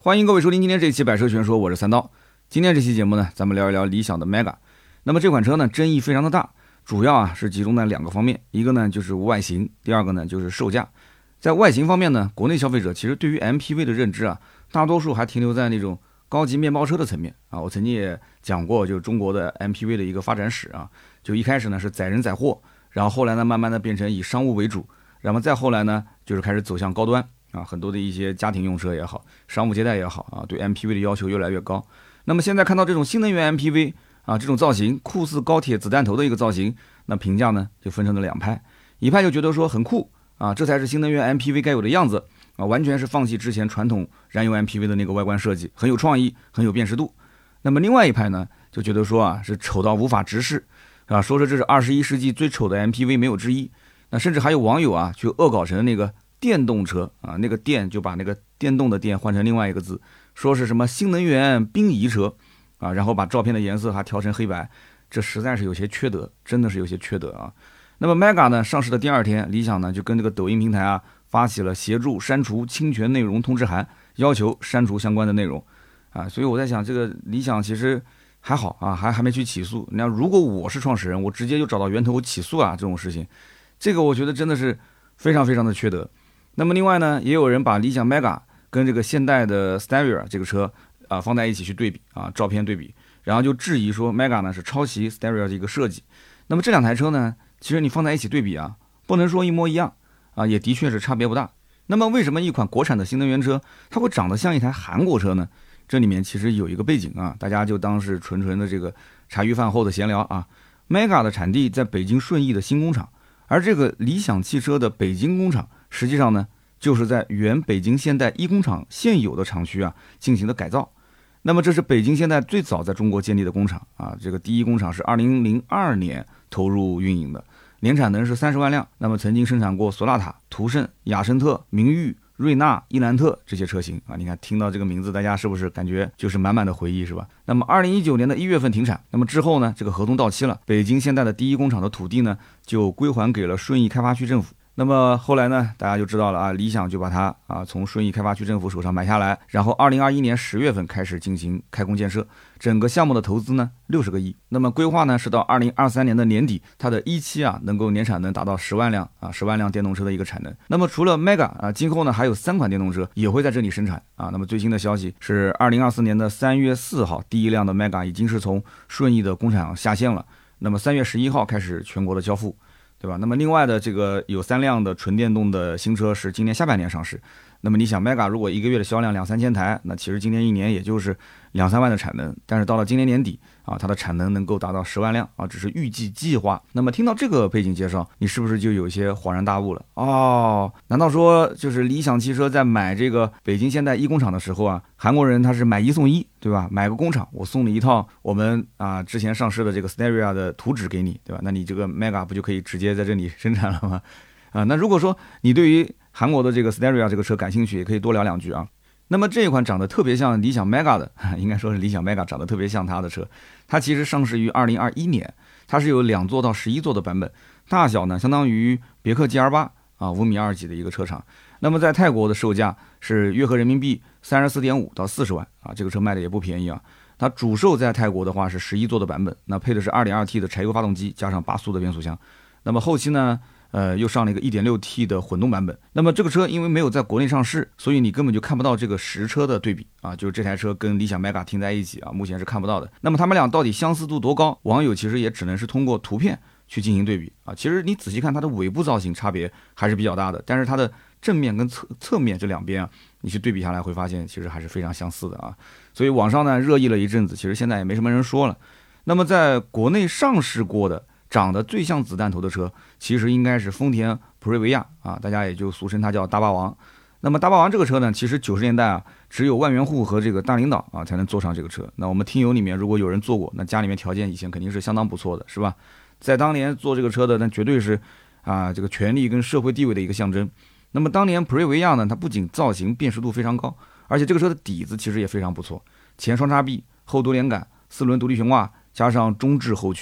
欢迎各位收听今天这一期百车全说，我是三刀。今天这期节目呢，咱们聊一聊理想的 Mega。那么这款车呢，争议非常的大，主要是集中在两个方面，一个呢就是外形，第二个呢就是售价。在外形方面呢，国内消费者其实对于 MPV 的认知大多数还停留在那种高级面包车的层面我曾经也讲过，就是中国的 MPV 的一个发展史就一开始呢是载人载货，然后后来呢慢慢的变成以商务为主，然后再后来呢就是开始走向高端很多的一些家庭用车也好，商务接待也好对 MPV 的要求越来越高。那么现在看到这种新能源 MPV 这种造型酷似高铁子弹头的一个造型，那评价呢就分成了两派，一派就觉得说很酷这才是新能源 MPV 该有的样子完全是放弃之前传统燃油 MPV 的那个外观设计，很有创意，很有辨识度。那么另外一派呢就觉得说是丑到无法直视说这是21世纪最丑的 MPV 没有之一。那甚至还有网友去恶搞成那个电动车那个电就把那个电动的电换成另外一个字，说是什么新能源殡仪车然后把照片的颜色还调成黑白，这实在是有些缺德，真的是有些缺德那么 Mega 呢上市的第二天，理想呢就跟这个抖音平台发起了协助删除侵权内容通知函，要求删除相关的内容所以我在想，这个理想其实还好还没去起诉。那如果我是创始人，我直接就找到源头起诉这种事情，这个我觉得真的是非常非常的缺德。那么另外呢，也有人把理想 Mega 跟这个现代的 Steyr 这个车放在一起去对比照片对比，然后就质疑说 Mega 呢是抄袭 Steyr 的一个设计。那么这两台车呢，其实你放在一起对比不能说一模一样也的确是差别不大。那么为什么一款国产的新能源车它会长得像一台韩国车呢？这里面其实有一个背景大家就当是纯纯的这个茶余饭后的闲聊Mega 的产地在北京顺义的新工厂，而这个理想汽车的北京工厂实际上呢就是在原北京现代一工厂现有的厂区进行的改造。那么这是北京现代最早在中国建立的工厂这个第一工厂是2002年投入运营的，年产能是30万辆。那么曾经生产过索纳塔、途胜、雅圣特、明裕、瑞纳、伊兰特这些车型你看听到这个名字，大家是不是感觉就是满满的回忆，是吧？那么2019年的1月份停产，那么之后呢，这个合同到期了，北京现代的第一工厂的土地呢就归还给了顺义开发区政府。那么后来呢，大家就知道了理想就把它从顺义开发区政府手上买下来，然后2021年10月份开始进行开工建设，整个项目的投资呢60个亿。那么规划呢是到2023年的年底，它的1期能够年产能达到10万辆10万辆电动车的一个产能。那么除了 Mega 今后呢还有3款电动车也会在这里生产那么最新的消息是2024年的3月4号，第一辆的 Mega 已经是从顺义的工厂下线了，那么3月11号开始全国的交付，对吧？那么另外的这个有3辆的纯电动的新车是今年下半年上市。那么你想 Mega 如果一个月的销量2-3千台，那其实今年一年也就是2-3万的产能，但是到了今年年底它的产能能够达到10万辆只是预计计划。那么听到这个背景介绍，你是不是就有一些恍然大悟了难道说就是理想汽车在买这个北京现代一工厂的时候韩国人他是买1送1，对吧？买个工厂我送你一套我们之前上市的这个 Steyr 的图纸给你，对吧？那你这个 Mega 不就可以直接在这里生产了吗？那如果说你对于韩国的这个 Steyr 这个车感兴趣，也可以多聊两句那么这一款长得特别像理想 Mega 的，应该说是理想 Mega 长得特别像它的车，它其实上市于2021年，它是有2座到11座的版本，大小呢相当于别克 GL8 5.2米几的一个车长。那么在泰国的售价是约合人民币34.5到40万这个车卖的也不便宜它主售在泰国的话是11座的版本，那配的是 2.2T 的柴油发动机加上8速的变速箱。那么后期呢又上了一个 1.6T 的混动版本。那么这个车因为没有在国内上市，所以你根本就看不到这个实车的对比就是这台车跟理想 Mega 停在一起目前是看不到的。那么他们俩到底相似度多高，网友其实也只能是通过图片去进行对比其实你仔细看它的尾部造型差别还是比较大的，但是它的正面跟侧面这两边你去对比下来会发现其实还是非常相似的所以网上呢热议了一阵子，其实现在也没什么人说了。那么在国内上市过的长得最像子弹头的车，其实应该是丰田普锐维亚大家也就俗称它叫大霸王。那么大霸王这个车呢，其实90年代只有万元户和这个大领导才能坐上这个车。那我们听友里面如果有人坐过，那家里面条件以前肯定是相当不错的，是吧？在当年坐这个车的，那绝对是这个权力跟社会地位的一个象征。那么当年普锐维亚呢，它不仅造型辨识度非常高，而且这个车的底子其实也非常不错，前双叉臂、后多连杆、4轮独立悬挂，加上中置后驱。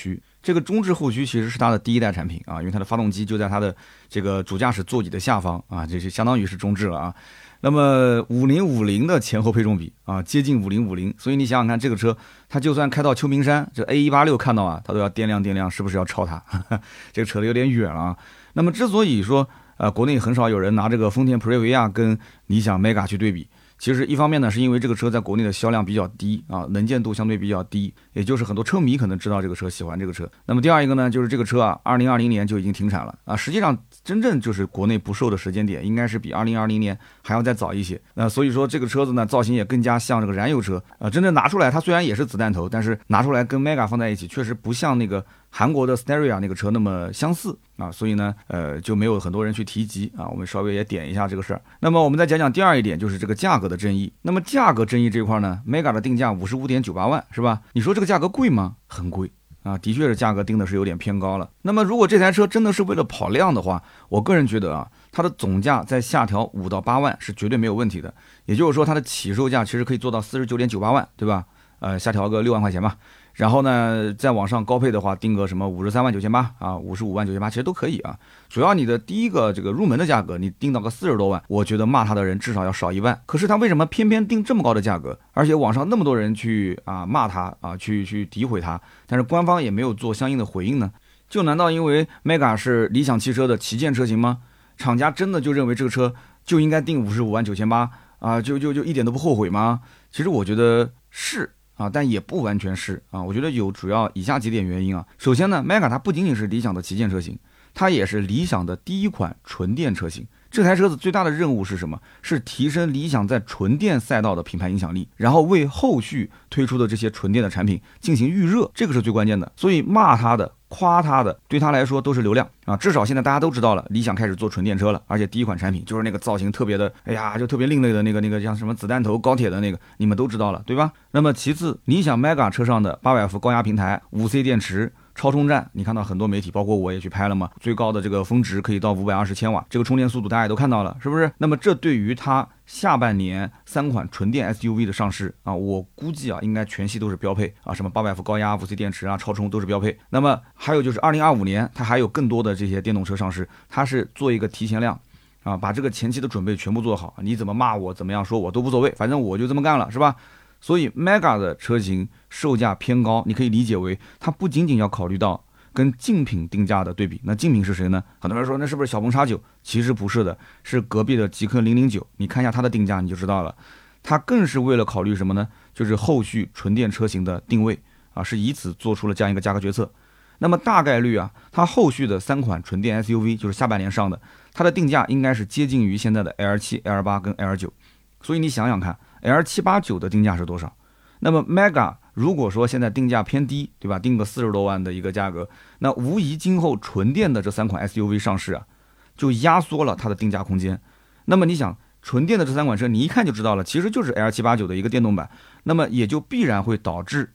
这个中置后驱其实是它的第一代产品啊，因为它的发动机就在它的这个主驾驶座椅的下方啊，这就相当于是中置了啊。那么5050的前后配重比啊，接近5050，所以你想想看，这个车它就算开到秋名山，这 A186 看到啊，它都要掂量，是不是要超它？这个扯得有点远了啊。那么之所以说国内很少有人拿这个丰田普锐维亚跟理想 Mega 去对比。其实一方面呢，是因为这个车在国内的销量比较低啊，能见度相对比较低，也就是很多车迷可能知道这个车，喜欢这个车。那么第二一个呢，就是这个车啊，2020年就已经停产了啊。实际上，真正就是国内不售的时间点，应该是比2020年还要再早一些。所以说这个车子呢，造型也更加像这个燃油车啊。真正拿出来，它虽然也是子弹头，但是拿出来跟 Mega 放在一起，确实不像那个韩国的 Steria 那个车那么相似啊，所以呢，就没有很多人去提及啊。我们稍微也点一下这个事儿。那么我们再讲讲第二一点，就是这个价格的争议。那么价格争议这块呢 ，Mega 的定价55.98万是吧？你说这个价格贵吗？很贵啊，的确是价格定的是有点偏高了。那么如果这台车真的是为了跑量的话，我个人觉得啊，它的总价再下调5到8万是绝对没有问题的。也就是说，它的起售价其实可以做到49.98万，对吧？下调个6万块钱吧。然后呢，再往上高配的话，定个什么53万9千8啊，55万9千8，其实都可以啊。主要你的第一个这个入门的价格，你定到个40多万，我觉得骂他的人至少要少1万。可是他为什么偏偏定这么高的价格？而且网上那么多人去骂他啊，去诋毁他，但是官方也没有做相应的回应呢？就难道因为 Mega 是理想汽车的旗舰车型吗？厂家真的就认为这个车就应该定55万9千8啊，就一点都不后悔吗？其实我觉得是。但也不完全是啊，我觉得有主要以下几点原因啊。首先呢 ，Mega 它不仅仅是理想的旗舰车型，它也是理想的第一款纯电车型。这台车子最大的任务是什么？是提升理想在纯电赛道的品牌影响力，然后为后续推出的这些纯电的产品进行预热，这个是最关键的。所以骂他的、夸他的，对他来说都是流量啊。至少现在大家都知道了，理想开始做纯电车了，而且第一款产品就是那个造型特别的，哎呀，就特别另类的那个像什么子弹头高铁的那个，你们都知道了，对吧？那么其次，理想 Mega 车上的800伏高压平台、5C 电池。超充站，你看到很多媒体，包括我也去拍了嘛，最高的这个峰值可以到520千瓦，这个充电速度大家也都看到了，是不是？那么这对于它下半年3款纯电 SUV 的上市啊，我估计啊，应该全系都是标配啊，什么800伏高压、5C 电池啊、超充都是标配。那么还有就是2025年，它还有更多的这些电动车上市，它是做一个提前量。把这个前期的准备全部做好，你怎么骂我，怎么样说我都无所谓，反正我就这么干了，是吧？所以 Mega 的车型售价偏高，你可以理解为它不仅仅要考虑到跟竞品定价的对比。那竞品是谁呢？很多人说那是不是小鹏 X9？ 其实不是的，是隔壁的极氪009。你看一下它的定价你就知道了。它更是为了考虑什么呢？就是后续纯电车型的定位啊，是以此做出了这样一个价格决策。那么大概率啊，它后续的3款纯电 SUV 就是下半年上的，它的定价应该是接近于现在的 L7、L8 跟 L9。所以你想想看。L789 的定价是多少？那么 Mega 如果说现在定价偏低，对吧？定个40多万的一个价格，那无疑今后纯电的这3款 SUV 上市啊，就压缩了它的定价空间。那么你想，纯电的这3款车，你一看就知道了，其实就是 L789 的一个电动版，那么也就必然会导致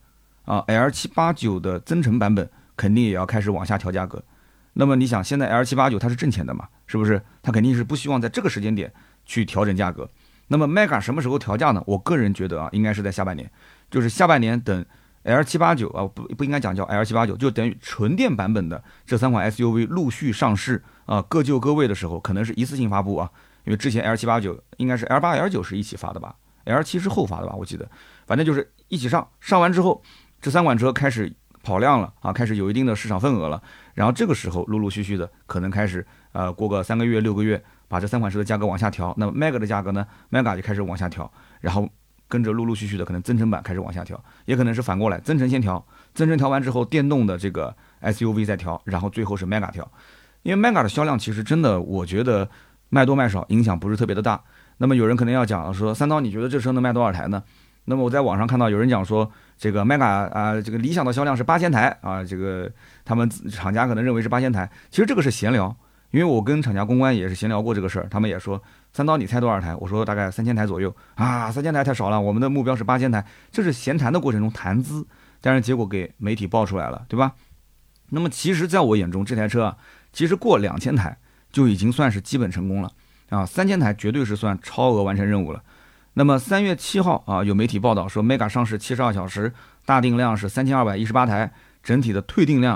L789的增程版本肯定也要开始往下调价格。那么你想，现在 L789 它是挣钱的嘛，是不是？它肯定是不希望在这个时间点去调整价格。那么 Mega 什么时候调价呢？我个人觉得啊，应该是在下半年，就是下半年等 L789啊，不应该讲叫 L789，就等于纯电版本的这3款 SUV 陆续上市啊，各就各位的时候，可能是一次性发布啊，因为之前 L789应该是 L8、L9是一起发的吧 ，L7是后发的吧，我记得，反正就是一起上完之后，这3款车开始跑量了啊，开始有一定的市场份额了，然后这个时候陆陆续续的可能开始过个3个月、6个月。把这3款车的价格往下调，那么 Mega 的价格呢 ？Mega 就开始往下调，然后跟着陆陆续续的可能增程版开始往下调，也可能是反过来，增程先调，增程调完之后，电动的这个 SUV 再调，然后最后是 Mega 调。因为 Mega 的销量其实真的，我觉得卖多卖少影响不是特别的大。那么有人可能要讲说，三刀你觉得这车能卖多少台呢？那么我在网上看到有人讲说，这个 Mega 这个理想的销量是8000台啊，这个他们厂家可能认为是8000台，其实这个是闲聊。因为我跟厂家公关也是闲聊过这个事儿，他们也说三刀你猜多少台？我说大概3000台左右啊，3000台太少了，我们的目标是8000台，这是闲谈的过程中谈资，但是结果给媒体爆出来了，对吧？那么其实在我眼中这台车啊，其实过2000台就已经算是基本成功了啊，3000台绝对是算超额完成任务了。那么3月7号啊，有媒体报道说 Mega 上市72小时，大定量是3218台，整体的退订量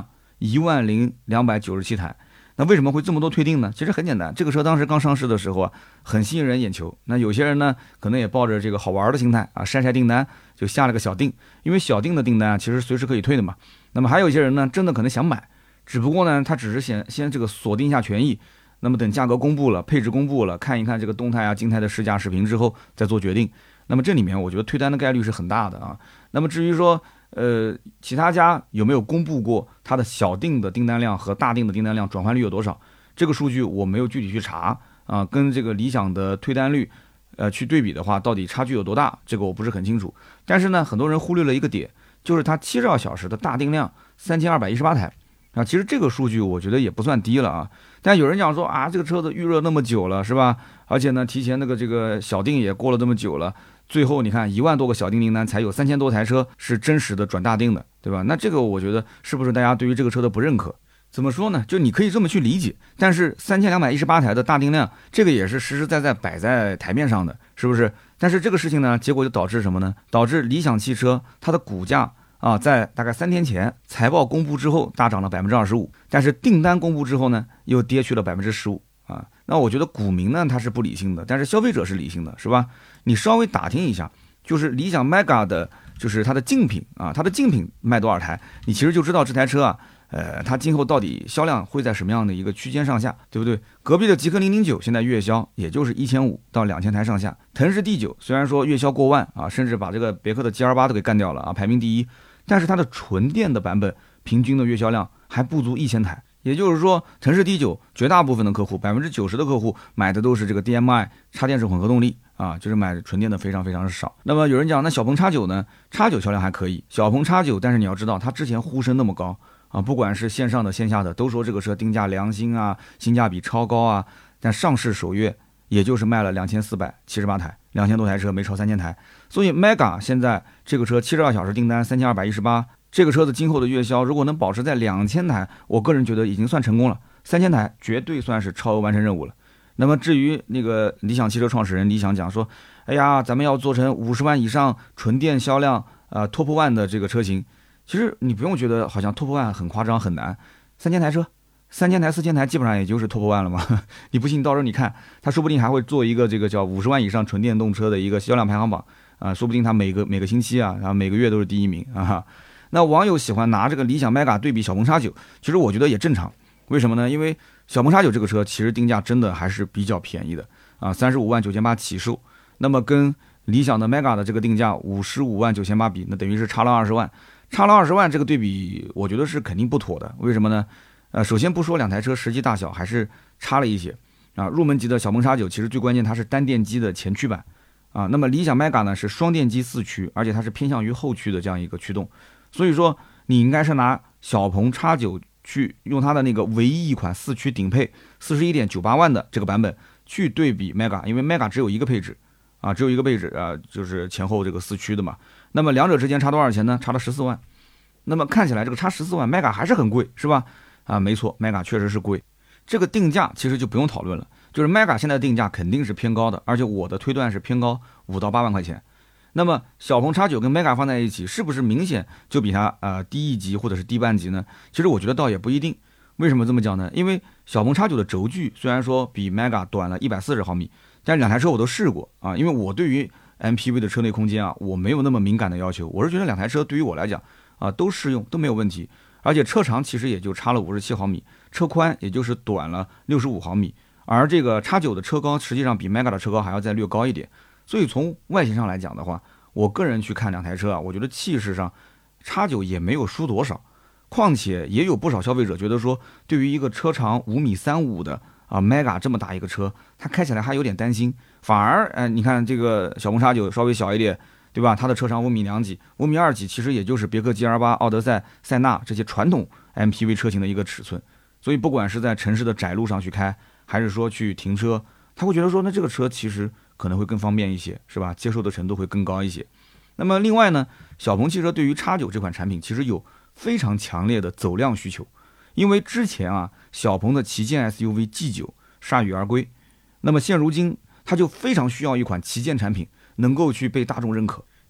10297台。那为什么会这么多退订呢？其实很简单，这个车当时刚上市的时候啊，很吸引人眼球。那有些人呢，可能也抱着这个好玩的心态啊，晒晒订单，就下了个小订。因为小订的订单啊，其实随时可以退的嘛。那么还有一些人呢，真的可能想买，只不过呢，他只是先这个锁定一下权益。那么等价格公布了，配置公布了，看一看这个动态啊、静态的试驾视频之后再做决定。那么这里面我觉得退单的概率是很大的啊。那么至于说其他家有没有公布过它的小订的订单量和大订的订单量转换率有多少？这个数据我没有具体去查啊，跟这个理想的退单率去对比的话，到底差距有多大？这个我不是很清楚。但是呢，很多人忽略了一个点，就是它72小时的大订量3218台。啊，其实这个数据我觉得也不算低了啊，但有人讲说啊，这个车子预热那么久了是吧？而且呢，提前这个小订也过了这么久了，最后你看1万多个小订订单才有3000多台车是真实的转大订的，对吧？那这个我觉得是不是大家对于这个车的不认可？怎么说呢？就你可以这么去理解，但是3218台的大订量，这个也是实实在在摆在台面上的，是不是？但是这个事情呢，结果就导致什么呢？导致理想汽车它的股价啊，在大概3天前财报公布之后大涨了25%，但是订单公布之后呢，又跌去了15%啊。那我觉得股民呢他是不理性的，但是消费者是理性的，是吧？你稍微打听一下，就是理想 Mega 的，就是它的竞品啊，它的竞品卖多少台，你其实就知道这台车啊，它今后到底销量会在什么样的一个区间上下，对不对？隔壁的极氪009现在月销也就是1500到2000台上下，腾势 D9 虽然说月销过万啊，甚至把这个别克的 GL8 都给干掉了啊，排名第一。但是它的纯电的版本平均的月销量还不足1000台，也就是说，腾势 D9 绝大部分的客户，90%的客户买的都是这个 DMI 插电式混合动力啊，就是买纯电的非常非常少。那么有人讲，那小鹏 X9 呢？X9销量还可以，小鹏 X9，但是你要知道，它之前呼声那么高啊，不管是线上的线下的，都说这个车定价良心啊，性价比超高啊，但上市首月也就是卖了2478台，2000多台车没超3000台。所以 Mega 现在这个车72小时订单3218，这个车子今后的月销如果能保持在2000台，我个人觉得已经算成功了，3000台绝对算是超额完成任务了。那么至于那个理想汽车创始人理想讲说，哎呀，咱们要做成50万以上纯电销量Top One 的这个车型，其实你不用觉得好像 Top One 很夸张很难，3000台车。3000台、4000台基本上也就是 Top One 了嘛。你不信，到时候你看，他说不定还会做一个这个叫50万以上纯电动车的一个销量排行榜啊，说不定他每个星期啊，然后每个月都是第一名啊。那网友喜欢拿这个理想 Mega 对比小鹏 X9，其实我觉得也正常。为什么呢？因为小鹏 X9这个车其实定价真的还是比较便宜的啊，35.98万起售。那么跟理想的 Mega 的这个定价55.98万比，那等于是差了20万。差了20万，这个对比我觉得是肯定不妥的。为什么呢？首先不说两台车实际大小还是差了一些啊，入门级的小鹏 X9其实最关键它是单电机的前驱版啊，那么理想 Mega 呢是双电机4驱，而且它是偏向于后驱的这样一个驱动，所以说你应该是拿小鹏 X9去用它的那个唯一一款4驱顶配41.98万的这个版本去对比 Mega， 因为 Mega 只有一个配置啊，就是前后这个4驱的嘛，那么两者之间差多少钱呢？差了14万，那么看起来这个差14万 Mega 还是很贵，是吧？啊，没错 ，Mega 确实是贵，这个定价其实就不用讨论了，就是 Mega 现在的定价肯定是偏高的，而且我的推断是偏高5到8万块钱。那么小鹏 X9跟 Mega 放在一起，是不是明显就比它低一级或者是低半级呢？其实我觉得倒也不一定。为什么这么讲呢？因为小鹏 X9的轴距虽然说比 Mega 短了140毫米，但两台车我都试过啊，因为我对于 MPV 的车内空间啊，我没有那么敏感的要求，我是觉得两台车对于我来讲啊都适用，都没有问题。而且车长其实也就差了57毫米，车宽也就是短了65毫米，而这个 X9的车高实际上比 Mega 的车高还要再略高一点，所以从外形上来讲的话，我个人去看两台车啊，我觉得气势上 X9也没有输多少，况且也有不少消费者觉得说，对于一个车长5.35米的Mega 这么大一个车，它开起来还有点担心，反而你看这个小鹏 X9稍微小一点。对吧？它的车长5.2米，5.2米其实也就是别克 GL8、奥德赛、塞纳这些传统 MPV 车型的一个尺寸，所以不管是在城市的窄路上去开，还是说去停车，他会觉得说，那这个车其实可能会更方便一些，是吧？接受的程度会更高一些。那么另外呢，小鹏汽车对于 X9这款产品其实有非常强烈的走量需求，因为之前小鹏的旗舰 SUV G9铩羽而归，那么现如今它就非常需要一款旗舰产品能够去被大众认可。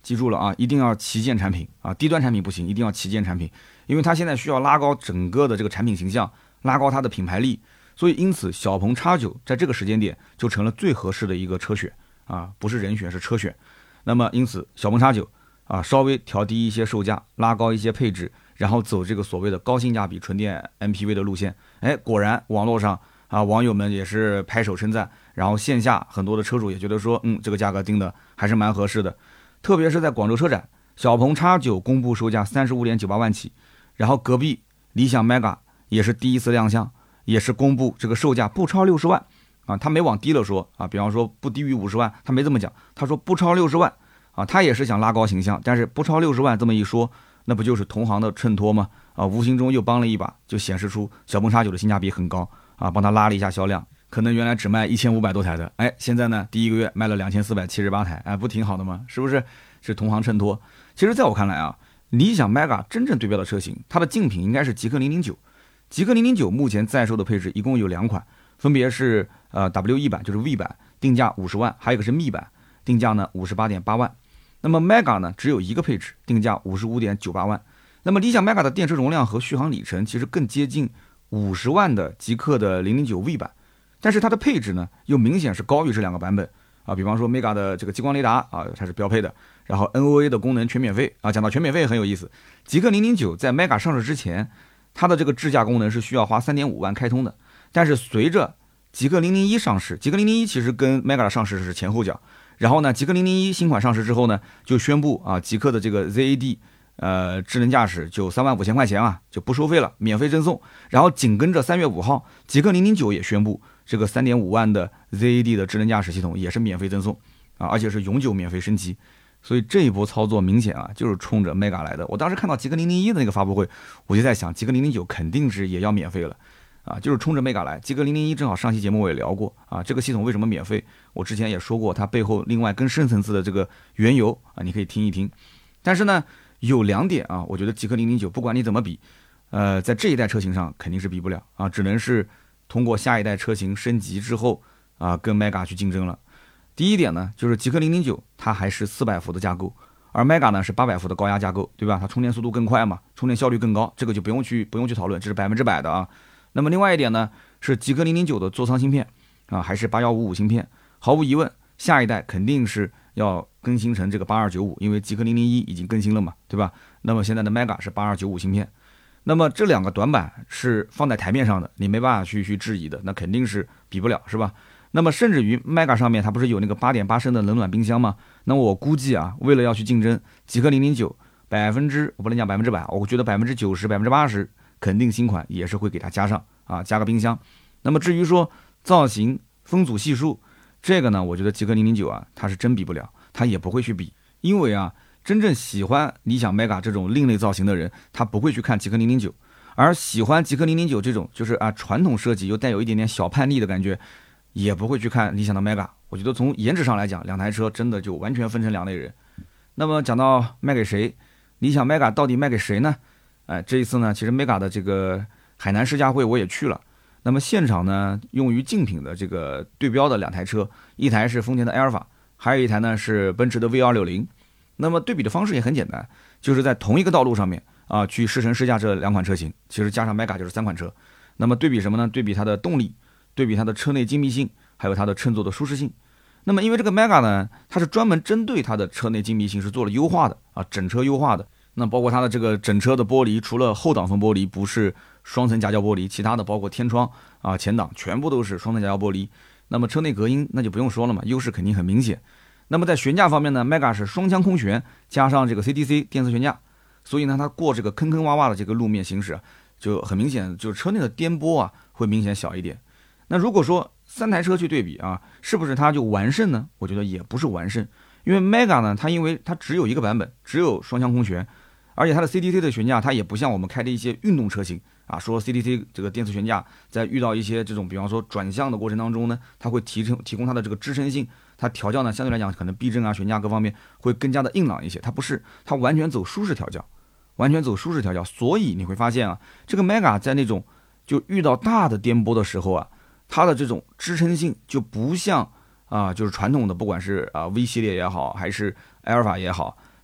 记住了啊，一定要旗舰产品啊，低端产品不行，一定要旗舰产品，因为它现在需要拉高整个的这个产品形象，拉高它的品牌力，所以因此小鹏 X9 在这个时间点就成了最合适的一个车选啊，不是人选是车选。那么因此小鹏 X9 啊，稍微调低一些售价，拉高一些配置，然后走这个所谓的高性价比纯电 MPV 的路线，哎，果然网络上啊网友们也是拍手称赞，然后线下很多的车主也觉得说，这个价格定的还是蛮合适的。特别是在广州车展，小鹏 X9 公布售价35.98万起，然后隔壁理想 Mega 也是第一次亮相，也是公布这个售价不超60万啊，他没往低了说啊，比方说不低于50万，他没这么讲，他说不超60万啊，他也是想拉高形象，但是不超60万这么一说，那不就是同行的衬托吗？啊，无形中又帮了一把，就显示出小鹏 X9 的性价比很高啊，帮他拉了一下销量。可能原来只卖1500多台的，哎，现在呢第一个月卖了2478台，哎，不挺好的吗？是不是？是同行衬托。其实在我看来啊，理想 Mega 真正对标的车型，它的竞品应该是极氪009。极氪009目前在售的配置一共有2款，分别是WE 版，就是 V 版，定价50万，还有一个是 ME 版，定价呢58.8万。那么 Mega 呢只有一个配置，定价55.98万。那么理想 Mega 的电池容量和续航里程其实更接近50万的极氪的009 V 版。但是它的配置呢，又明显是高于这2个版本啊。比方说 Mega 的这个激光雷达啊，它是标配的，然后 NOA 的功能全免费啊。讲到全免费很有意思，极氪009在 Mega 上市之前，它的这个智驾功能是需要花3.5万开通的。但是随着极氪001上市，极氪001其实跟 Mega 的上市是前后脚。然后呢，极氪001新款上市之后呢，就宣布啊，极氪的这个 ZAD。智能驾驶就35000块钱啊，就不收费了，免费赠送。然后紧跟着3月5号，极氪009也宣布这个3.5万的 ZAD 的智能驾驶系统也是免费赠送啊，而且是永久免费升级。所以这一波操作明显啊，就是冲着 Mega 来的。我当时看到极氪001的那个发布会，我就在想，极氪009肯定是也要免费了啊，就是冲着 Mega 来。极氪001正好上期节目我也聊过啊，这个系统为什么免费？我之前也说过，它背后另外更深层次的这个缘由啊，你可以听一听。但是呢，有2点啊，我觉得极氪009不管你怎么比，在这一代车型上肯定是比不了啊，只能是通过下一代车型升级之后啊，跟 Mega 去竞争了。第一点呢，就是极氪009它还是400伏的架构，而 Mega 呢是800伏的高压架构，对吧？它充电速度更快嘛，充电效率更高，这个就不用去讨论，这是100%的啊。那么另外一点呢，是极氪009的座舱芯片啊，还是8155芯片，毫无疑问，下一代肯定是要更新成这个8295，因为极氪001已经更新了嘛，对吧？那么现在的 Mega 是8295芯片，那么这2个短板是放在台面上的，你没办法去质疑的，那肯定是比不了，是吧？那么甚至于 Mega 上面它不是有那个8.8升的冷暖冰箱吗？那我估计啊，为了要去竞争极氪009，我不能讲100%，我觉得90%、80%肯定新款也是会给它加上啊，加个冰箱。那么至于说造型、风阻系数，这个呢，我觉得极氪009啊，它是真比不了，它也不会去比，因为啊，真正喜欢理想 Mega 这种另类造型的人，他不会去看极氪009，而喜欢极氪009这种就是啊传统设计又带有一点点小叛逆的感觉，也不会去看理想的 Mega。我觉得从颜值上来讲，2台车真的就完全分成2类人。那么讲到卖给谁，理想 Mega 到底卖给谁呢？这一次呢，其实 Mega 的这个海南试驾会我也去了。那么现场呢，用于竞品的这个对标的2台车，一台是丰田的埃尔法，还有一台呢是奔驰的 V260。那么对比的方式也很简单，就是在同一个道路上面啊，去试乘试驾这2款车型，其实加上 Mega 就是3款车。那么对比什么呢？对比它的动力，对比它的车内精密性，还有它的乘坐的舒适性。那么因为这个 Mega 呢，它是专门针对它的车内精密性是做了优化的啊，整车优化的。那包括它的这个整车的玻璃，除了后挡风玻璃不是双层夹胶玻璃，其他的包括天窗啊、前挡全部都是双层夹胶玻璃。那么车内隔音那就不用说了嘛，优势肯定很明显。那么在悬架方面呢 ，Mega 是双腔空悬加上这个 CTC 电磁悬架，所以呢它过这个坑坑洼洼的这个路面行驶就很明显，就是车内的颠簸啊会明显小一点。那如果说3台车去对比啊，是不是它就完胜呢？我觉得也不是完胜，因为 Mega 呢，它因为它只有一个版本，只有双腔空悬，而且它的 CTC 的悬架，它也不像我们开的一些运动车型啊，说 CTC 这个电磁悬架在遇到一些这种比方说转向的过程当中呢，它会提供它的这个支撑性，它调教呢相对来讲可能避震啊、悬架各方面会更加的硬朗一些，它不是，它完全走舒适调教，所以你会发现啊，这个 Mega 在那种就遇到大的颠簸的时候啊，它的这种支撑性就不像啊，就是传统的不管是啊 V 系列也好，还是埃尔法也好，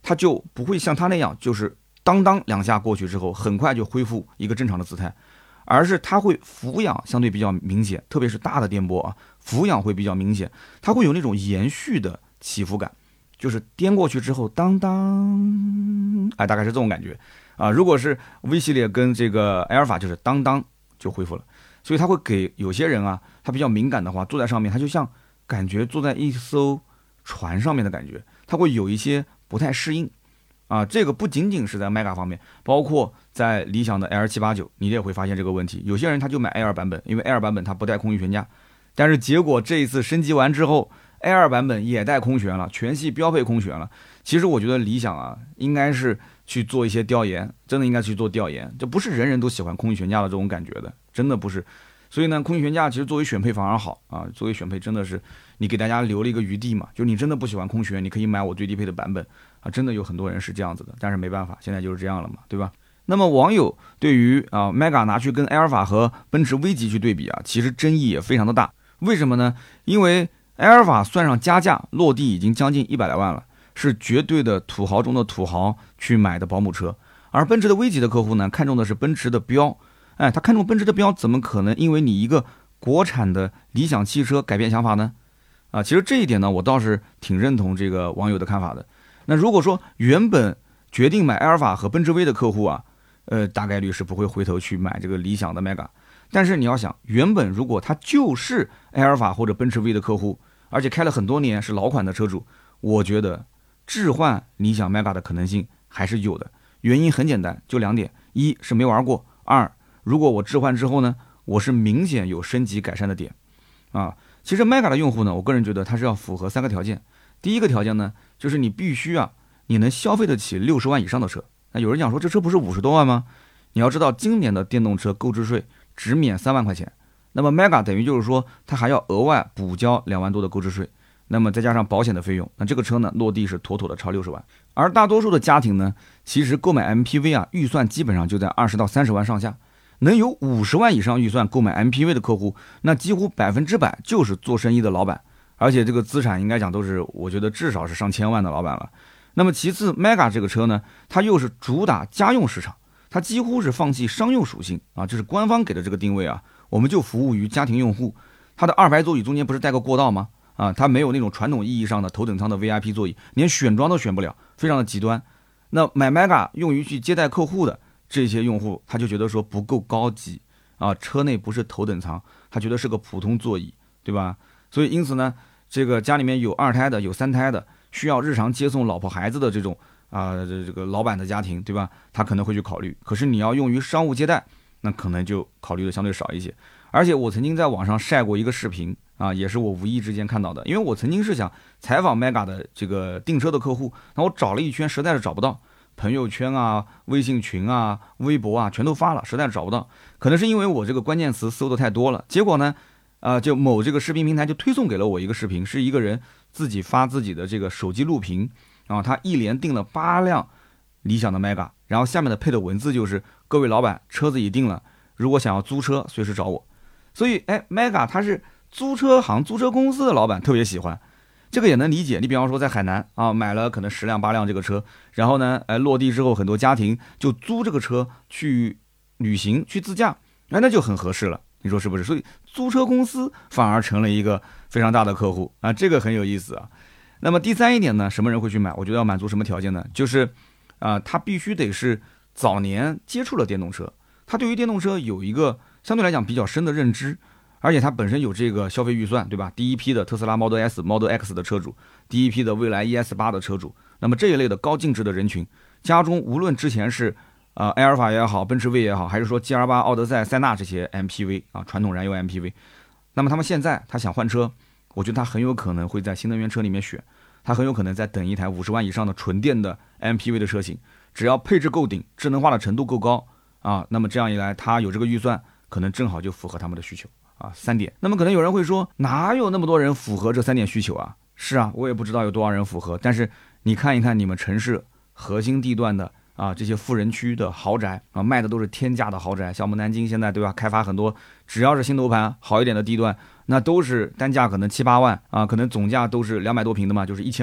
它就不会像它那样，就是当当两下过去之后，很快就恢复一个正常的姿态，而是它会俯仰相对比较明显，特别是大的颠簸啊，俯仰会比较明显，它会有那种延续的起伏感，就是颠过去之后，当当，大概是这种感觉啊。如果是 V 系列跟这个埃尔法，就是当当就恢复了，所以它会给有些人啊，他比较敏感的话，坐在上面，他就像感觉坐在一艘船上面的感觉，他会有一些不太适应啊。这个不仅仅是在 Mega 方面，包括在理想的 L789，你也会发现这个问题。有些人他就买 Air 版本，因为 Air 版本它不带空气悬架，但是结果这一次升级完之后，Air 版本也带空悬了，全系标配空悬了。其实我觉得理想啊，应该是去做一些调研，真的应该去做调研，这不是人人都喜欢空气悬架的这种感觉的，真的不是。所以呢，空气悬架其实作为选配反而好啊，作为选配真的是你给大家留了一个余地嘛，就你真的不喜欢空悬，你可以买我最低配的版本啊，真的有很多人是这样子的，但是没办法，现在就是这样了嘛，对吧？那么网友对于Mega 拿去跟埃尔法和奔驰 V 级去对比啊，其实争议也非常的大。为什么呢？因为埃尔法算上加价，落地已经将近100来万了，是绝对的土豪中的土豪去买的保姆车，而奔驰的 V 级的客户呢，看中的是奔驰的标。他看中奔驰的标，怎么可能因为你一个国产的理想汽车改变想法呢？其实这一点呢，我倒是挺认同这个网友的看法的。那如果说原本决定买埃尔法和奔驰 V 的客户啊，大概率是不会回头去买这个理想的 Mega。但是你要想，原本如果他就是埃尔法或者奔驰 V 的客户，而且开了很多年是老款的车主，我觉得置换理想 Mega 的可能性还是有的。原因很简单，就2点：一是没玩过，二如果我置换之后呢，我是明显有升级改善的点啊。其实 Mega 的用户呢，我个人觉得它是要符合3个条件。第一个条件呢，就是你必须你能消费得起60万以上的车。那有人讲说这车不是50多万吗？你要知道今年的电动车购置税只免3万块钱，那么 Mega 等于就是说它还要额外补交2万多的购置税，那么再加上保险的费用，那这个车呢落地是妥妥的超60万。而大多数的家庭呢，其实购买 MPV 预算基本上就在20到30万上下。能有50万以上预算购买 MPV 的客户，那几乎100%就是做生意的老板，而且这个资产应该讲都是，我觉得至少是上千万的老板了。那么其次 Mega 这个车呢，它又是主打家用市场，它几乎是放弃商用属性啊，这是官方给的这个定位啊，我们就服务于家庭用户。它的2排座椅中间不是带个过道吗？它没有那种传统意义上的头等舱的 VIP 座椅，连选装都选不了，非常的极端。那买 Mega 用于去接待客户的这些用户，他就觉得说不够高级啊，车内不是头等舱，他觉得是个普通座椅，对吧？所以因此呢，这个家里面有2胎的，有3胎的，需要日常接送老婆孩子的这种这个老板的家庭，对吧？他可能会去考虑。可是你要用于商务接待，那可能就考虑的相对少一些。而且我曾经在网上晒过一个视频也是我无意之间看到的，因为我曾经是想采访 Mega 的这个订车的客户，那我找了一圈，实在是找不到。朋友圈微信群微博全都发了，实在是找不到。可能是因为我这个关键词搜的太多了，结果呢，就某这个视频平台就推送给了我一个视频，是一个人自己发自己的这个手机录屏，他一连订了8辆理想的 Mega， 然后下面的配的文字就是各位老板，车子已定了，如果想要租车随时找我。所以Mega 他是租车行租车公司的老板特别喜欢。这个也能理解，你比方说在海南买了可能10辆8辆这个车，然后呢，落地之后很多家庭就租这个车去旅行去自驾，那就很合适了，你说是不是？所以租车公司反而成了一个非常大的客户这个很有意思啊。那么第3一点呢，什么人会去买？我觉得要满足什么条件呢？就是他必须得是早年接触了电动车，他对于电动车有一个相对来讲比较深的认知。而且它本身有这个消费预算，对吧？第一批的特斯拉 Model S、Model X 的车主，第一批的蔚来 ES8 的车主，那么这一类的高净值的人群，家中无论之前是埃尔法也好，奔驰 V 也好，还是说 GR8、奥德赛、塞纳这些 MPV 传统燃油 MPV， 那么他们现在他想换车，我觉得他很有可能会在新能源车里面选，他很有可能在等一台50万以上的纯电的 MPV 的车型，只要配置够顶，智能化的程度够高那么这样一来，他有这个预算，可能正好就符合他们的需求。3点。那么可能有人会说，哪有那么多人符合这3点需求啊？是我也不知道有多少人符合，但是你看一看你们城市核心地段的这些富人区的豪宅卖的都是天价的豪宅，像我们南京现在对吧，开发很多，只要是新楼盘好一点的地段，那都是单价可能7、8万可能总价都是200多平的嘛，就是1500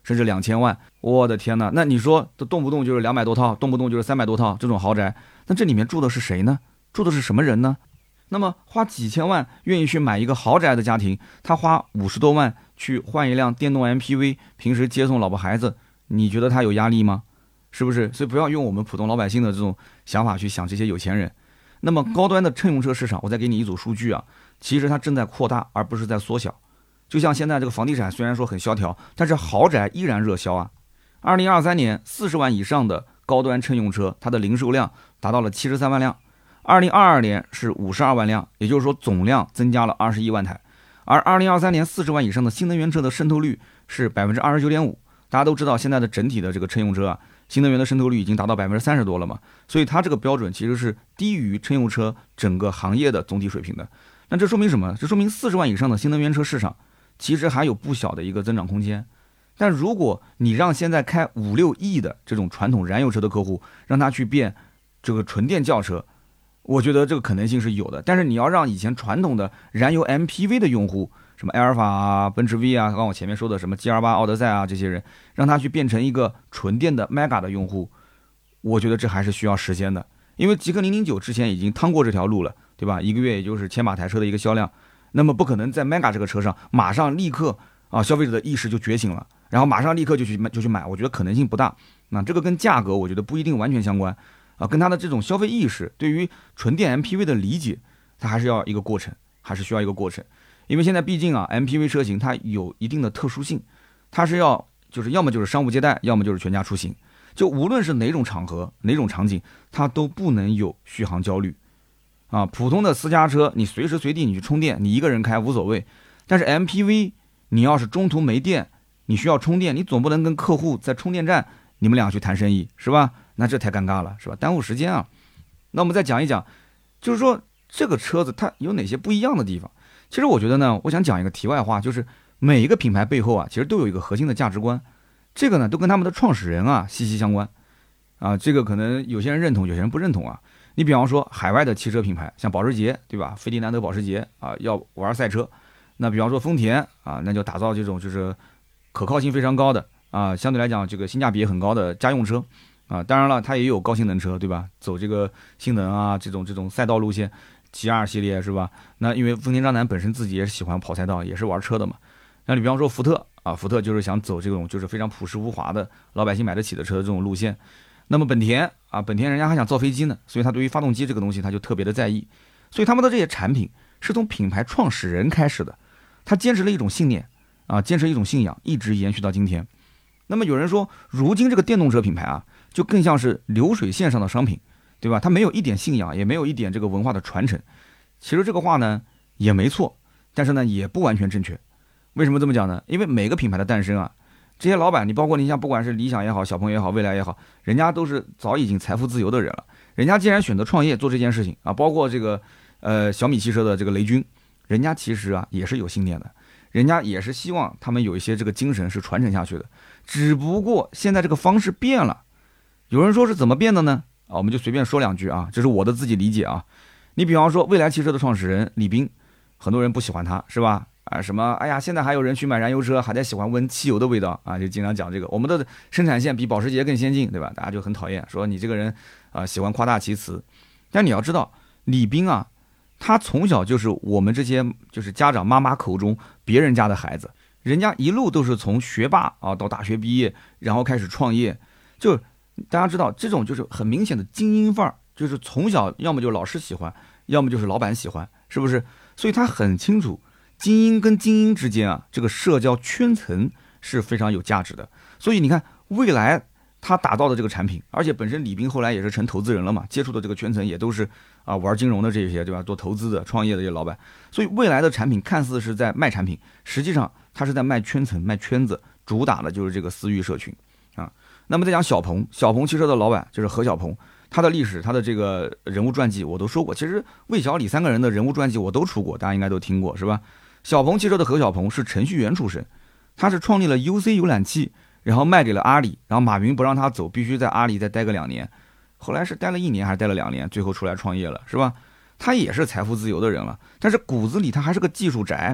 甚至2000万，我的天哪！那你说这动不动就是200多套，动不动就是300多套这种豪宅，那这里面住的是谁呢？住的是什么人呢？那么花几千万愿意去买一个豪宅的家庭，他花50多万去换一辆电动 MPV， 平时接送老婆孩子，你觉得他有压力吗？是不是？所以不要用我们普通老百姓的这种想法去想这些有钱人。那么高端的乘用车市场，我再给你一组数据啊，其实它正在扩大，而不是在缩小。就像现在这个房地产虽然说很萧条，但是豪宅依然热销啊。2023年40万以上的高端乘用车，它的零售量达到了73万辆，2022年是52万辆，也就是说总量增加了21万台。而2023年40万以上的新能源车的渗透率是29.5%。大家都知道现在的整体的这个乘用车啊，新能源的渗透率已经达到30%多了嘛，所以它这个标准其实是低于乘用车整个行业的总体水平的。那这说明什么？这说明40万以上的新能源车市场其实还有不小的一个增长空间。但如果你让现在开5-6亿的这种传统燃油车的客户，让他去变这个纯电轿车，我觉得这个可能性是有的。但是你要让以前传统的燃油 MPV 的用户，什么埃尔法啊、奔驰 V 啊，刚刚我前面说的什么 GR8、奥德赛啊，这些人让他去变成一个纯电的 Mega 的用户，我觉得这还是需要时间的。因为极氪009之前已经趟过这条路了，对吧？一个月也就是千把台车的一个销量，那么不可能在 Mega 这个车上马上立刻啊，消费者的意识就觉醒了，然后马上立刻就去买，我觉得可能性不大。那这个跟价格我觉得不一定完全相关啊，跟他的这种消费意识对于纯电 MPV 的理解，它还是要一个过程，还是需要一个过程。因为现在毕竟啊 MPV 车型它有一定的特殊性，它是就是要么就是商务接待，要么就是全家出行，就无论是哪种场合哪种场景，它都不能有续航焦虑啊。普通的私家车你随时随地你去充电，你一个人开无所谓，但是 MPV 你要是中途没电，你需要充电，你总不能跟客户在充电站你们俩去谈生意是吧？那这太尴尬了是吧？耽误时间啊。那我们再讲一讲，就是说这个车子它有哪些不一样的地方。其实我觉得呢，我想讲一个题外话，就是每一个品牌背后啊，其实都有一个核心的价值观，这个呢都跟他们的创始人啊息息相关啊。这个可能有些人认同，有些人不认同啊。你比方说海外的汽车品牌，像保时捷，对吧？费迪南德保时捷啊，要玩赛车。那比方说丰田啊，那就打造这种就是可靠性非常高的啊，相对来讲这个性价比也很高的家用车啊。当然了，它也有高性能车，对吧？走这个性能啊，这种赛道路线。G2系列是吧？那因为丰田章男本身自己也是喜欢跑赛道，也是玩车的嘛。那你比方说福特啊，福特就是想走这种就是非常朴实无华的老百姓买得起的车的这种路线。那么本田啊，本田人家还想造飞机呢，所以他对于发动机这个东西他就特别的在意。所以他们的这些产品是从品牌创始人开始的，他坚持了一种信念啊，坚持一种信仰，一直延续到今天。那么有人说，如今这个电动车品牌啊，就更像是流水线上的商品。对吧？它没有一点信仰，也没有一点这个文化的传承。其实这个话呢也没错，但是呢也不完全正确。为什么这么讲呢？因为每个品牌的诞生啊，这些老板，你包括你像不管是理想也好，小鹏也好，蔚来也好，人家都是早已经财富自由的人了。人家既然选择创业做这件事情啊，包括这个小米汽车的这个雷军，人家其实啊也是有信念的，人家也是希望他们有一些这个精神是传承下去的。只不过现在这个方式变了，有人说是怎么变的呢？我们就随便说两句啊，这是我的自己理解啊。你比方说蔚来汽车的创始人李斌，很多人不喜欢他是吧？啊，什么哎呀，现在还有人去买燃油车，还在喜欢闻汽油的味道啊，就经常讲这个。我们的生产线比保时捷更先进，对吧？大家就很讨厌，说你这个人啊喜欢夸大其词。但你要知道，李斌啊，他从小就是我们这些就是家长妈妈口中别人家的孩子，人家一路都是从学霸啊到大学毕业，然后开始创业，就。大家知道这种就是很明显的精英范儿，就是从小要么就老师喜欢，要么就是老板喜欢，是不是？所以他很清楚精英跟精英之间啊，这个社交圈层是非常有价值的。所以你看未来他打造的这个产品，而且本身李斌后来也是成投资人了嘛，接触的这个圈层也都是啊玩金融的这些，对吧？做投资的、创业的这些老板。所以未来的产品看似是在卖产品，实际上他是在卖圈层、卖圈子，主打的就是这个私域社群啊。那么再讲小鹏汽车的老板就是何小鹏，他的历史，他的这个人物传记我都说过。其实魏小李三个人的人物传记我都出过，大家应该都听过是吧？小鹏汽车的何小鹏是程序员出身，他是创立了 UC 浏览器，然后卖给了阿里，然后马云不让他走，必须在阿里再待个2年，后来是待了1年还是待了2年，最后出来创业了是吧？他也是财富自由的人了，但是骨子里他还是个技术宅。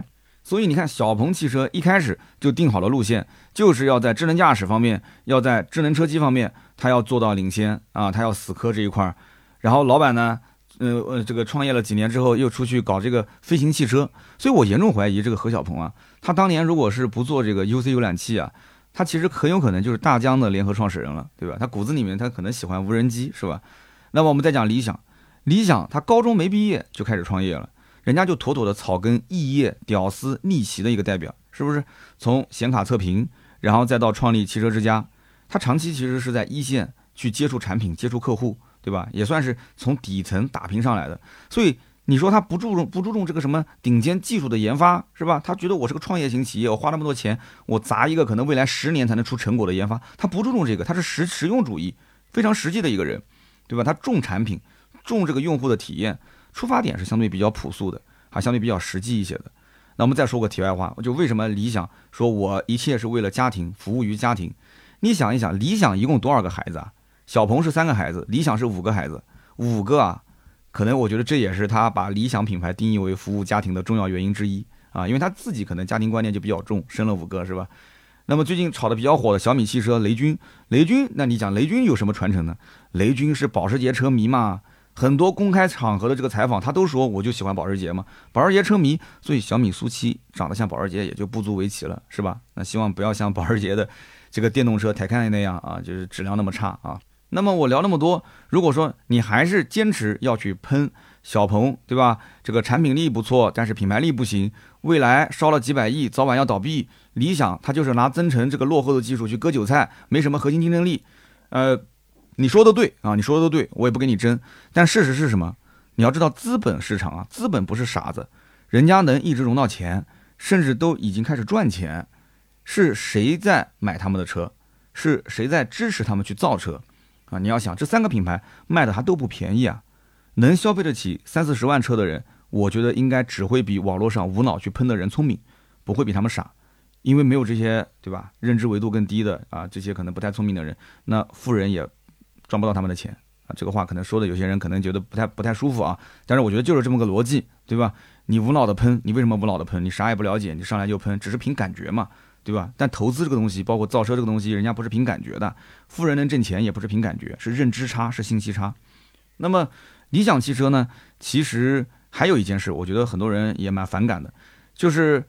所以你看，小鹏汽车一开始就定好了路线，就是要在智能驾驶方面，要在智能车机方面，它要做到领先啊，它要死磕这一块。然后老板呢，这个创业了几年之后，又出去搞这个飞行汽车。所以我严重怀疑这个何小鹏啊，他当年如果是不做这个 UC 浏览器啊，他其实很有可能就是大疆的联合创始人了，对吧？他骨子里面他可能喜欢无人机，是吧？那么我们再讲理想，理想他高中没毕业就开始创业了。人家就妥妥的草根异业屌丝逆袭的一个代表，是不是？从显卡测评，然后再到创立汽车之家，他长期其实是在一线去接触产品、接触客户，对吧？也算是从底层打拼上来的。所以你说他不注重这个什么顶尖技术的研发，是吧？他觉得我是个创业型企业，我花那么多钱，我砸一个可能未来10年才能出成果的研发，他不注重这个，他是实用主义，非常实际的一个人，对吧？他重产品，重这个用户的体验。出发点是相对比较朴素的，还相对比较实际一些的。那我们再说个题外话，就为什么理想说我一切是为了家庭，服务于家庭？你想一想，理想一共多少个孩子啊？小鹏是3个孩子，理想是5个孩子，5个啊，可能我觉得这也是他把理想品牌定义为服务家庭的重要原因之一啊，因为他自己可能家庭观念就比较重，生了5个是吧？那么最近炒得比较火的小米汽车雷军，那你讲雷军有什么传承呢？雷军是保时捷车迷嘛？很多公开场合的这个采访，他都说我就喜欢保时捷嘛，保时捷车迷，所以小米苏7长得像保时捷也就不足为奇了，是吧？那希望不要像保时捷的这个电动车Taycan那样啊，就是质量那么差啊。那么我聊那么多，如果说你还是坚持要去喷小鹏，对吧？这个产品力不错，但是品牌力不行，未来烧了几百亿，早晚要倒闭。理想它就是拿增程这个落后的技术去割韭菜，没什么核心竞争力，你说的对啊，你说的都对，我也不跟你争。但事实是什么？你要知道资本市场啊，资本不是傻子，人家能一直融到钱，甚至都已经开始赚钱，是谁在买他们的车？是谁在支持他们去造车？啊，你要想这3个品牌卖的还都不便宜啊，能消费得起30-40万车的人，我觉得应该只会比网络上无脑去喷的人聪明，不会比他们傻。因为没有这些，对吧？认知维度更低的啊，这些可能不太聪明的人，那富人也赚不到他们的钱啊。这个话可能说的有些人可能觉得不太舒服啊，但是我觉得就是这么个逻辑，对吧？你无脑的喷，你为什么无脑的喷？你啥也不了解，你上来就喷，只是凭感觉嘛，对吧？但投资这个东西，包括造车这个东西，人家不是凭感觉的，富人能挣钱也不是凭感觉，是认知差，是信息差。那么理想汽车呢，其实还有一件事，我觉得很多人也蛮反感的，就是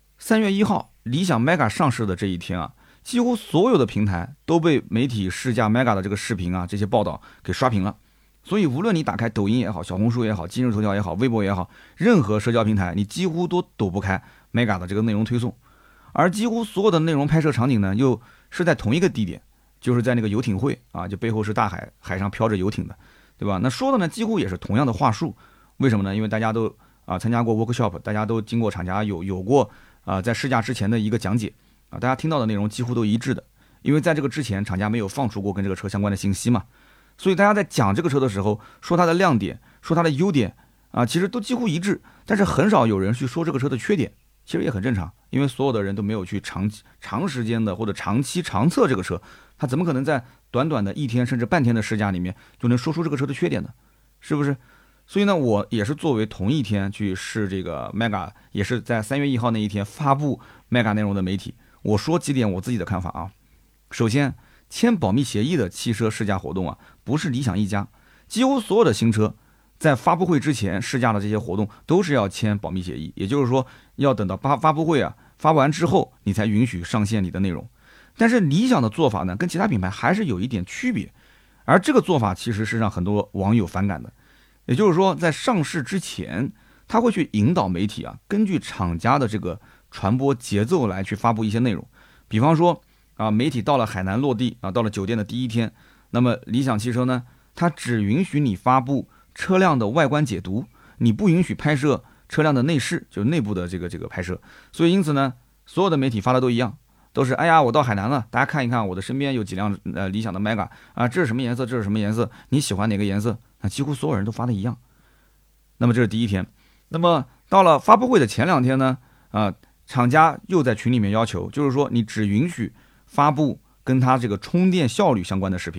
3月1号理想 Mega 上市的这一天啊，几乎所有的平台都被媒体试驾 Mega 的这个视频啊，这些报道给刷屏了。所以无论你打开抖音也好，小红书也好，今日头条也好，微博也好，任何社交平台你几乎都躲不开 Mega 的这个内容推送。而几乎所有的内容拍摄场景呢，又是在同一个地点，就是在那个游艇会啊，就背后是大海，海上飘着游艇的，对吧？那说的呢，几乎也是同样的话术。为什么呢？因为大家都参加过 workshop， 大家都经过厂家有过在试驾之前的一个讲解啊，大家听到的内容几乎都一致的，因为在这个之前厂家没有放出过跟这个车相关的信息嘛，所以大家在讲这个车的时候，说它的亮点，说它的优点啊，其实都几乎一致，但是很少有人去说这个车的缺点，其实也很正常，因为所有的人都没有去长时间的或者长期长测这个车，他怎么可能在短短的1天甚至半天的试驾里面就能说出这个车的缺点呢？是不是？所以呢，我也是作为同一天去试这个 Mega， 也是在3月1号那一天发布 Mega 内容的媒体，我说几点我自己的看法啊。首先，签保密协议的汽车试驾活动啊，不是理想一家，几乎所有的新车在发布会之前试驾的这些活动都是要签保密协议，也就是说要等到发布会啊发完之后，你才允许上线你的内容。但是理想的做法呢，跟其他品牌还是有一点区别，而这个做法其实是让很多网友反感的。也就是说，在上市之前，他会去引导媒体啊，根据厂家的这个传播节奏来去发布一些内容。比方说啊，媒体到了海南落地啊，到了酒店的第一天，那么理想汽车呢，它只允许你发布车辆的外观解读，你不允许拍摄车辆的内饰，就是内部的这个拍摄。所以因此呢，所有的媒体发的都一样，都是哎呀，我到海南了，大家看一看我的身边有几辆理想的 Mega 啊，这是什么颜色，这是什么颜色，你喜欢哪个颜色？那几乎所有人都发的一样。那么这是第一天。那么到了发布会的前2天呢，厂家又在群里面要求，就是说你只允许发布跟它这个充电效率相关的视频。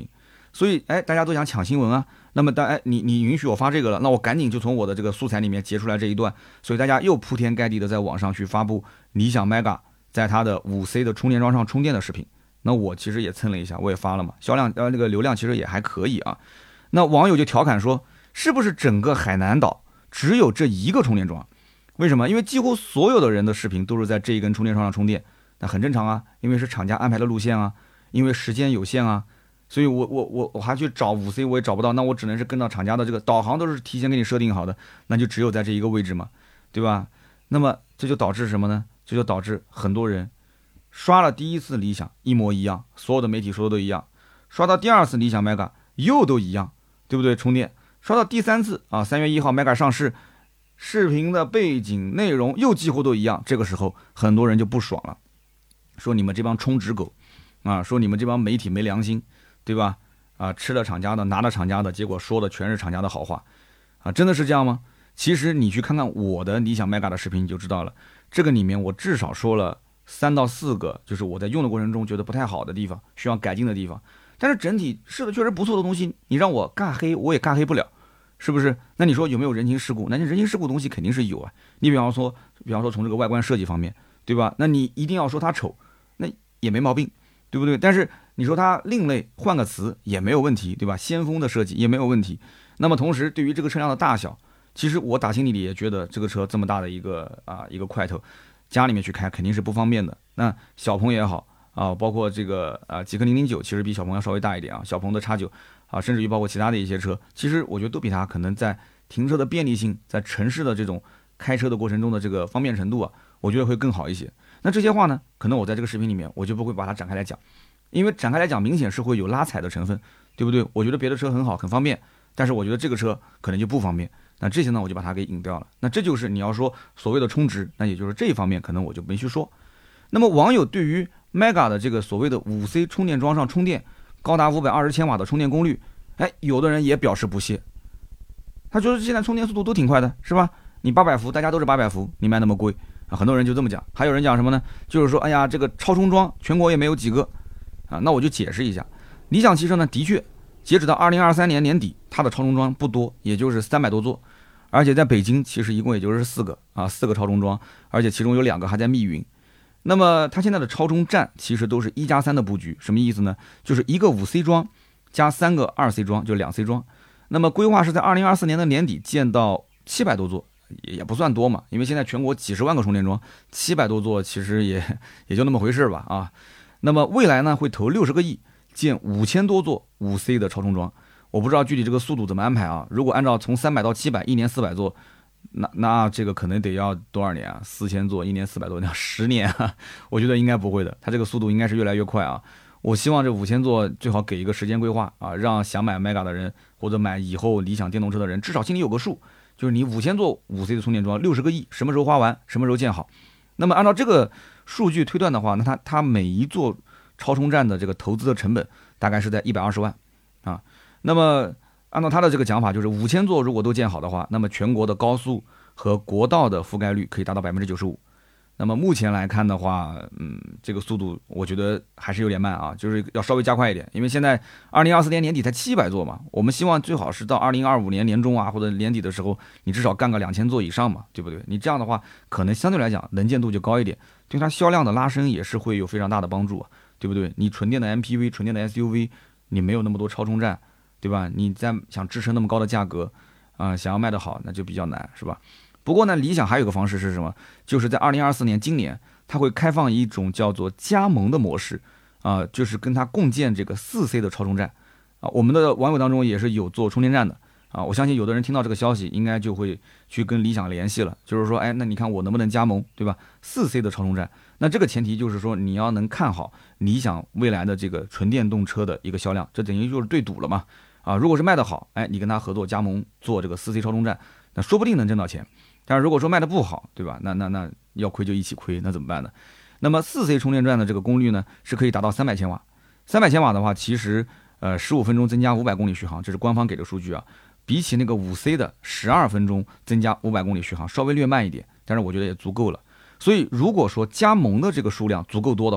所以大家都想抢新闻啊。那么你允许我发这个了，那我赶紧就从我的这个素材里面截出来这一段，所以大家又铺天盖地的在网上去发布理想 Mega 在它的5C 的充电桩上充电的视频。那我其实也蹭了一下，我也发了嘛，销量那个流量其实也还可以啊。那网友就调侃说，是不是整个海南岛只有这一个充电桩？为什么？因为几乎所有的人的视频都是在这一根充电桩上充电，那很正常啊，因为是厂家安排的路线啊，因为时间有限啊，所以我还去找5C我也找不到，那我只能是跟到厂家的这个导航都是提前给你设定好的，那就只有在这一个位置嘛，对吧？那么这就导致什么呢？这就导致很多人刷了第一次理想一模一样，所有的媒体说的都一样，刷到第二次理想 Mega 又都一样，对不对？充电刷到第三次啊，3月1号 Mega 上市，视频的背景内容又几乎都一样，这个时候很多人就不爽了，说你们这帮充值狗啊，说你们这帮媒体没良心，对吧？啊，吃了厂家的，拿了厂家的，结果说的全是厂家的好话啊，真的是这样吗？其实你去看看我的理想 Mega 的视频你就知道了，这个里面我至少说了3到4个，就是我在用的过程中觉得不太好的地方，需要改进的地方。但是整体是的确实不错的东西，你让我尬黑我也尬黑不了，是不是？那你说有没有人情世故？那人情世故的东西肯定是有啊。你比方说从这个外观设计方面，对吧？那你一定要说它丑，那也没毛病，对不对？但是你说它另类，换个词也没有问题，对吧？先锋的设计也没有问题。那么同时对于这个车辆的大小，其实我打心里也觉得这个车这么大的一个块头，家里面去开肯定是不方便的。那小鹏也好啊，包括这个极氪009，其实比小鹏要稍微大一点啊。小鹏的 X9啊，甚至于包括其他的一些车，其实我觉得都比它可能在停车的便利性，在城市的这种开车的过程中的这个方便程度啊，我觉得会更好一些。那这些话呢，可能我在这个视频里面我就不会把它展开来讲，因为展开来讲明显是会有拉踩的成分，对不对？我觉得别的车很好很方便，但是我觉得这个车可能就不方便。那这些呢，我就把它给引掉了。那这就是你要说所谓的充值，那也就是这一方面可能我就没去说。那么网友对于 Mega 的这个所谓的5C 充电桩上充电高达520千瓦的充电功率，有的人也表示不屑，他觉得现在充电速度都挺快的，是吧？你800伏，大家都是800伏，你卖那么贵啊？很多人就这么讲。还有人讲什么呢？就是说，哎呀，这个超充桩全国也没有几个啊。那我就解释一下，理想汽车呢，的确截止到2023年年底，它的超充桩不多，也就是300多座，而且在北京其实一共也就是4个4个超充桩，而且其中有2个还在密云。那么它现在的超充站其实都是1+3的布局，什么意思呢？就是一个5C 桩加3个2C 桩，就2C 桩。那么规划是在2024年的年底建到700多座，也不算多嘛，因为现在全国几十万个充电桩，700多座其实也就那么回事吧啊。那么未来呢会投60个亿建5000多座5C 的超充桩，我不知道具体这个速度怎么安排啊。如果按照从300到700，一年400座，那这个可能得要多少年啊？4000座，一年400多，要10年啊？我觉得应该不会的，它这个速度应该是越来越快啊。我希望这5000座最好给一个时间规划啊，让想买 Mega 的人或者买以后理想电动车的人至少心里有个数，就是你5000座5C 的充电桩60个亿，什么时候花完，什么时候建好。那么按照这个数据推断的话，那它每一座超充站的这个投资的成本大概是在120万啊。那么按照他的这个讲法，就是5000座如果都建好的话，那么全国的高速和国道的覆盖率可以达到95%。那么目前来看的话，这个速度我觉得还是有点慢啊，就是要稍微加快一点。因为现在2024年年底才700座嘛，我们希望最好是到2025年年中啊或者年底的时候，你至少干个2000座以上嘛，对不对？你这样的话，可能相对来讲能见度就高一点，对它销量的拉升也是会有非常大的帮助啊，对不对？你纯电的 MPV、纯电的 SUV， 你没有那么多超充站，对吧？你再想支撑那么高的价格想要卖得好，那就比较难，是吧？不过呢，理想还有个方式是什么？就是在2024年今年，它会开放一种叫做加盟的模式就是跟它共建这个4C 的超充站我们的网友当中也是有做充电站的我相信有的人听到这个消息，应该就会去跟理想联系了，就是说，那你看我能不能加盟，对吧？4C 的超充站，那这个前提就是说你要能看好理想未来的这个纯电动车的一个销量，这等于就是对赌了嘛如果是卖得好，你跟他合作加盟做这个4C 超充站，那说不定能挣到钱。但是如果说卖的不好，对吧？那要亏就一起亏，那怎么办呢？那么4C 充电站的这个功率呢，是可以达到300千瓦。300千瓦的话，其实15分钟增加500公里续航，这是官方给的数据啊。比起那个5C 的12分钟增加500公里续航，稍微略慢一点，但是我觉得也足够了。所以如果说加盟的这个数量足够多的话，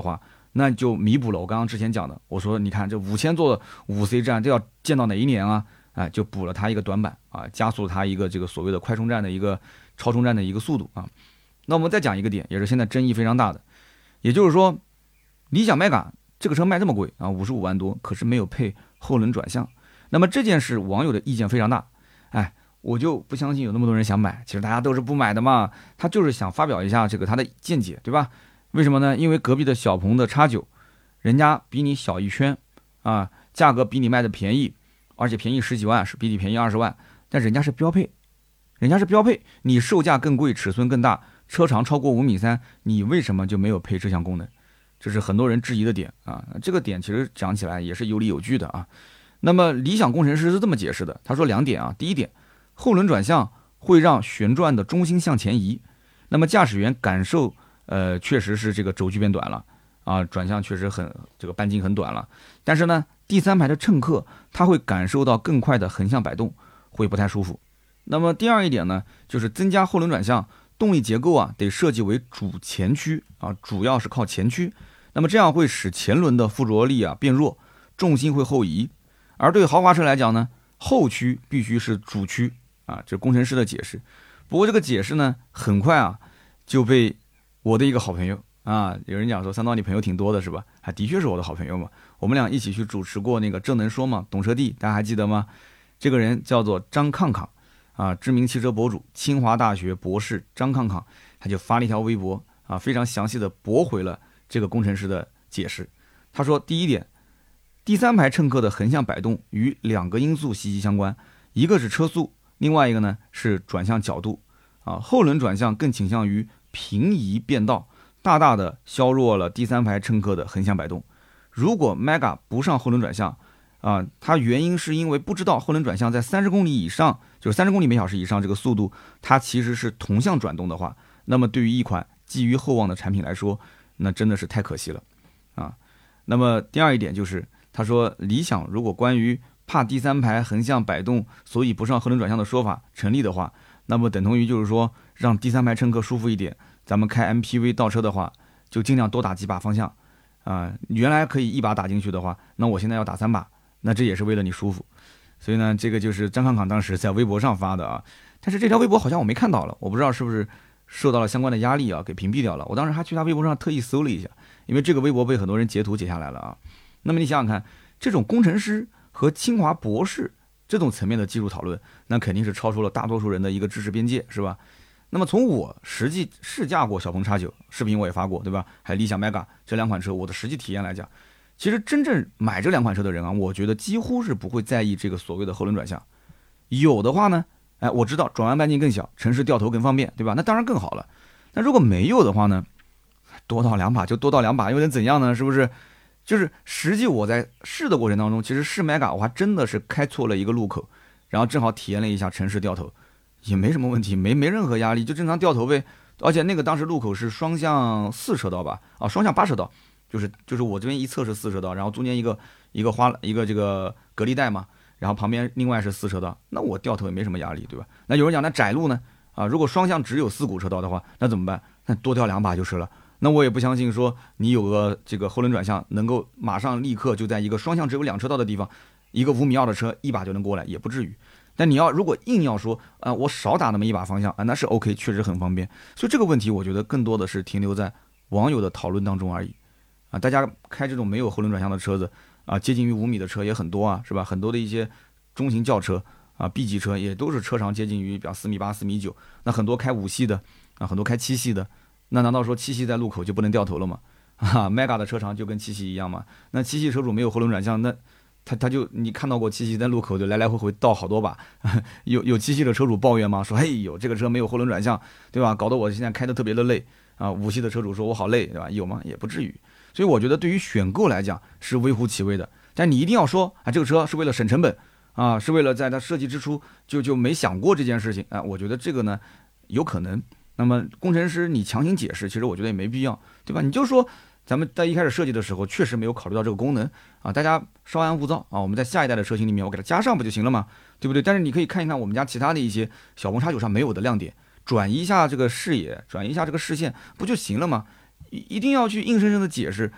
那就弥补了我刚刚之前讲的，我说你看这5000座的5C 站都要建到哪一年啊？就补了它一个短板啊，加速它一个这个所谓的快充站的一个超充站的一个速度啊。那我们再讲一个点，也是现在争议非常大的，也就是说，理想 Mega 这个车卖这么贵啊，55万多，可是没有配后轮转向。那么这件事网友的意见非常大，我就不相信有那么多人想买，其实大家都是不买的嘛，他就是想发表一下这个他的见解，对吧？为什么呢？因为隔壁的小鹏的 X9，人家比你小一圈啊，价格比你卖的便宜，而且便宜10几万，是比你便宜20万，但人家是标配，你售价更贵，尺寸更大，车长超过5.3米，你为什么就没有配这项功能？这是很多人质疑的点啊。这个点其实讲起来也是有理有据的啊。那么理想工程师是这么解释的，他说2点啊，第一点，后轮转向会让旋转的中心向前移，那么驾驶员感受确实是这个轴距变短了啊，转向确实这个半径很短了，但是呢，第三排的乘客他会感受到更快的横向摆动，会不太舒服。那么第二一点呢，就是增加后轮转向，动力结构啊得设计为主前驱啊，主要是靠前驱，那么这样会使前轮的附着力啊变弱，重心会后移。而对豪华车来讲呢，后驱必须是主驱啊，这工程师的解释。不过这个解释呢，很快啊就被我的一个好朋友啊，有人讲说三刀你朋友挺多的是吧？的确是我的好朋友嘛，我们俩一起去主持过那个正能说嘛，懂车帝，大家还记得吗？这个人叫做张抗抗啊，知名汽车博主，清华大学博士张抗抗，他就发了一条微博啊，非常详细的驳回了这个工程师的解释。他说，第一点，第三排乘客的横向摆动与2个因素息息相关，一个是车速，另外一个呢是转向角度啊。后轮转向更倾向于平移变道，大大的削弱了第三排乘客的横向摆动。如果 Mega 不上后轮转向啊，它原因是因为不知道后轮转向在30公里以上，就是30公里每小时以上这个速度，它其实是同向转动的话，那么对于一款寄予厚望的产品来说，那真的是太可惜了啊。那么第二一点就是，他说理想如果关于怕第三排横向摆动所以不上后轮转向的说法成立的话，那么等同于就是说让第三排乘客舒服一点，咱们开 MPV 倒车的话就尽量多打几把方向啊，原来可以一把打进去的话，那我现在要打3把，那这也是为了你舒服。所以呢，这个就是张抗抗当时在微博上发的啊，但是这条微博好像我没看到了，我不知道是不是受到了相关的压力啊，给屏蔽掉了。我当时还去他微博上特意搜了一下，因为这个微博被很多人截图截下来了啊。那么你想想看，这种工程师和清华博士这种层面的技术讨论，那肯定是超出了大多数人的一个知识边界，是吧？那么从我实际试驾过小鹏 X9，视频我也发过，对吧？还有理想 Mega 这2款车，我的实际体验来讲，其实真正买这2款车的人啊，我觉得几乎是不会在意这个所谓的后轮转向。有的话呢，我知道转弯半径更小，城市掉头更方便，对吧？那当然更好了。那如果没有的话呢，多到2把就多到2把，又能怎样呢？是不是？就是实际我在试的过程当中，其实试 Mega 我还真的是开错了一个路口，然后正好体验了一下城市掉头，也没什么问题，没任何压力，就正常掉头呗。而且那个当时路口是双向4车道吧，双向8车道，就是我这边一侧是4车道，然后中间一个这个隔离带嘛，然后旁边另外是4车道，那我掉头也没什么压力，对吧？那有人讲那窄路呢，如果双向只有4股车道的话，那怎么办？那多掉2把就是了。那我也不相信说你有个这个后轮转向能够马上立刻就在一个双向只有2车道的地方，一个5.2米的车1把就能过来，也不至于。但你如果硬要说我少打那么1把方向那是 OK， 确实很方便。所以这个问题我觉得更多的是停留在网友的讨论当中而已大家开这种没有后轮转向的车子接近于5米的车也很多是吧？很多的一些中型轿车B 级车也都是车长接近于比方4.8米、4.9米，那很多开5系的很多开7系的。那难道说7系在路口就不能掉头了吗？Mega 的车长就跟7系一样吗？那7系车主没有后轮转向，那他就你看到过7系在路口就来来回回倒好多把，有7系的车主抱怨吗？说嘿呦这个车没有后轮转向，对吧？搞得我现在开得特别的累5系的车主说我好累，对吧？有吗？也不至于。所以我觉得对于选购来讲是微乎其微的，但你一定要说这个车是为了省成本是为了在它设计之初就没想过这件事情我觉得这个呢有可能。那么工程师你强行解释，其实我觉得也没必要，对吧？你就说咱们在一开始设计的时候确实没有考虑到这个功能大家稍安勿躁我们在下一代的车型里面我给它加上不就行了吗？对不对？但是你可以看一看我们家其他的一些小鹏 X9上没有的亮点，转移一下这个视野，转移一下这个视线不就行了吗？一定要去硬生生的解释，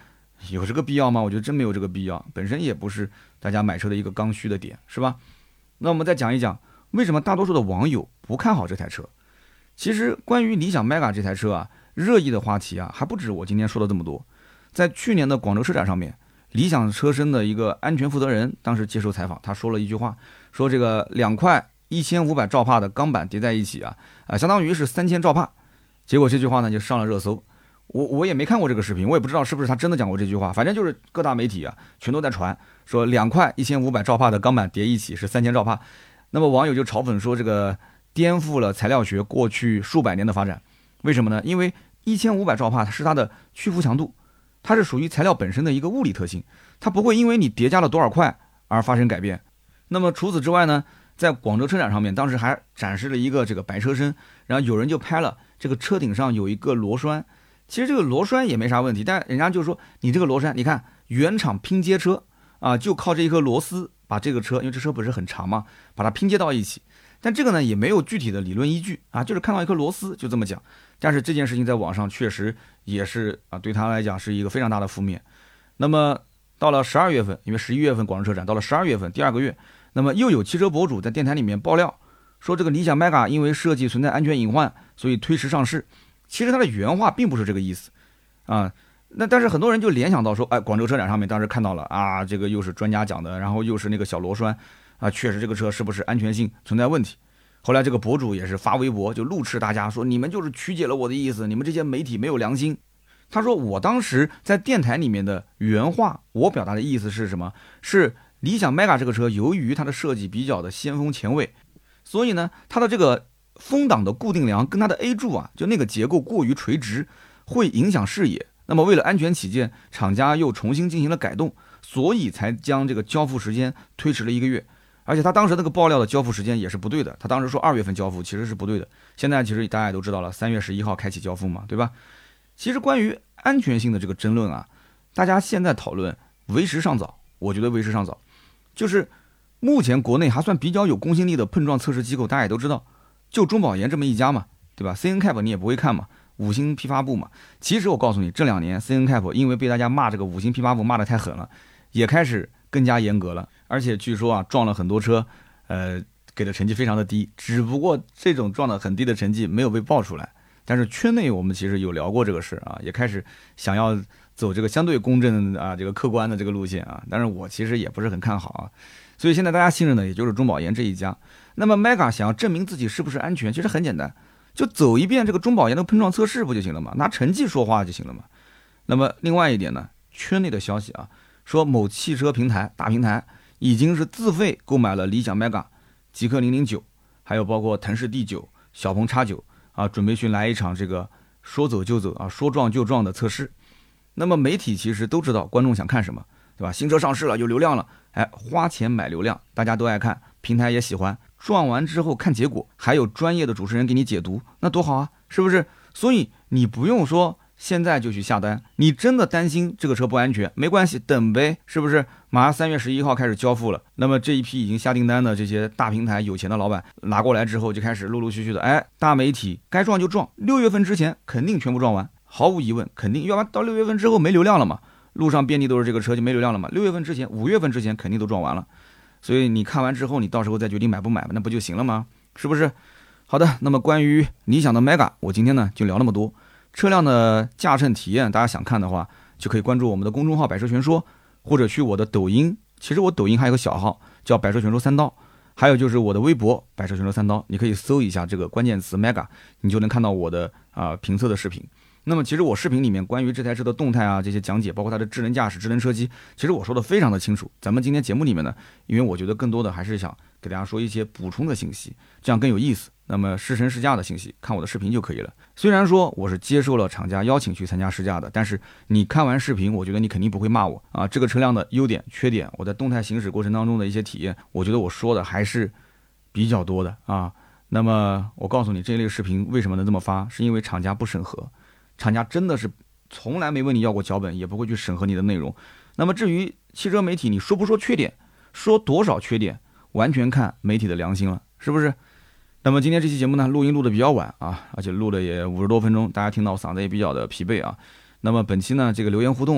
有这个必要吗？我觉得真没有这个必要，本身也不是大家买车的一个刚需的点，是吧？那我们再讲一讲为什么大多数的网友不看好这台车。其实关于理想 Mega 这台车啊，热议的话题啊还不止我今天说的这么多。在去年的广州车展上面，理想车身的一个安全负责人当时接受采访，他说了一句话，说这个2块1500兆帕的钢板叠在一起啊，相当于是3000兆帕。结果这句话呢就上了热搜。我也没看过这个视频，我也不知道是不是他真的讲过这句话，反正就是各大媒体啊全都在传说2块1500兆帕的钢板叠一起是3000兆帕。那么网友就嘲讽说这个颠覆了材料学过去数百年的发展。为什么呢？因为1500兆帕是它的屈服强度，它是属于材料本身的一个物理特性，它不会因为你叠加了多少块而发生改变。那么除此之外呢，在广州车展上面，当时还展示了一个这个白车身，然后有人就拍了这个车顶上有一个螺栓。其实这个螺栓也没啥问题，但人家就说你这个螺栓，你看原厂拼接车啊，就靠这一颗螺丝把这个车，因为这车不是很长嘛，把它拼接到一起。但这个呢也没有具体的理论依据啊，就是看到一颗螺丝就这么讲。但是这件事情在网上确实也是啊，对他来讲是一个非常大的负面。那么到了12月份，因为11月份广州车展，到了12月份第2个月，那么又有汽车博主在电台里面爆料说，这个理想 Mega 因为设计存在安全隐患，所以推迟上市。其实它的原话并不是这个意思啊，但是很多人就联想到说，哎，广州车展上面当时看到了啊，这个又是专家讲的，然后又是那个小螺栓啊，确实这个车是不是安全性存在问题？后来这个博主也是发微博就怒斥大家说，你们就是曲解了我的意思，你们这些媒体没有良心。他说我当时在电台里面的原话，我表达的意思是什么？是理想 Mega 这个车由于它的设计比较的先锋前卫，所以呢它的这个风挡的固定梁跟它的 A 柱啊，就那个结构过于垂直，会影响视野。那么为了安全起见，厂家又重新进行了改动，所以才将这个交付时间推迟了1个月。而且他当时那个爆料的交付时间也是不对的，他当时说2月份交付其实是不对的。现在其实大家也都知道了，3月11号开启交付嘛，对吧？其实关于安全性的这个争论啊，大家现在讨论为时尚早，我觉得为时尚早。就是目前国内还算比较有公信力的碰撞测试机构，大家也都知道。就中保研这么一家嘛，对吧 ？CNCAP 你也不会看嘛，5星批发部嘛。其实我告诉你，这2年 CNCAP 因为被大家骂这个5星批发部骂得太狠了，也开始更加严格了。而且据说啊，撞了很多车，给的成绩非常的低。只不过这种撞的很低的成绩没有被爆出来。但是圈内我们其实有聊过这个事啊，也开始想要走这个相对公正啊，这个客观的这个路线啊。但是我其实也不是很看好啊。所以现在大家信任的也就是中保研这一家。那么 Mega 想要证明自己是不是安全，其实很简单，就走一遍这个中保研的碰撞测试不就行了吗？拿成绩说话就行了嘛。那么另外一点呢，圈内的消息啊，说某汽车平台大平台已经是自费购买了理想 Mega、极氪009，还有包括腾势 D9、小鹏 X9啊，准备去来一场这个说走就走啊，说撞就撞的测试。那么媒体其实都知道观众想看什么，对吧？新车上市了，有流量了，哎，花钱买流量，大家都爱看，平台也喜欢。撞完之后看结果，还有专业的主持人给你解读，那多好啊，是不是？所以你不用说现在就去下单，你真的担心这个车不安全，没关系，等呗，是不是？马上3月11号开始交付了，那么这一批已经下订单的这些大平台有钱的老板拿过来之后，就开始陆陆续续的，哎，大媒体该撞就撞，6月份之前肯定全部撞完，毫无疑问，肯定，要不然到6月份之后没流量了嘛，路上遍地都是这个车就没流量了嘛，6月份之前、5月份之前肯定都撞完了。所以你看完之后，你到时候再决定买不买，那不就行了吗？是不是？好的，那么关于理想的 Mega， 我今天呢就聊那么多。车辆的驾乘体验，大家想看的话，就可以关注我们的公众号百车全说，或者去我的抖音。其实我抖音还有个小号叫百车全说3刀，还有就是我的微博百车全说3刀，你可以搜一下这个关键词 Mega， 你就能看到我的评测的视频。那么其实我视频里面关于这台车的动态啊，这些讲解，包括它的智能驾驶、智能车机，其实我说的非常的清楚。咱们今天节目里面呢，因为我觉得更多的还是想给大家说一些补充的信息，这样更有意思。那么试乘试驾的信息，看我的视频就可以了。虽然说我是接受了厂家邀请去参加试驾的，但是你看完视频，我觉得你肯定不会骂我啊。这个车辆的优点、缺点，我在动态行驶过程当中的一些体验，我觉得我说的还是比较多的啊。那么我告诉你，这一类视频为什么能这么发，是因为厂家不审核。厂家真的是从来没问你要过脚本，也不会去审核你的内容。那么至于汽车媒体，你说不说缺点，说多少缺点，完全看媒体的良心了，是不是？那么今天这期节目呢，录音录的比较晚啊，而且录了也50多分钟，大家听到嗓子也比较的疲惫啊。那么本期呢，这个留言互动啊，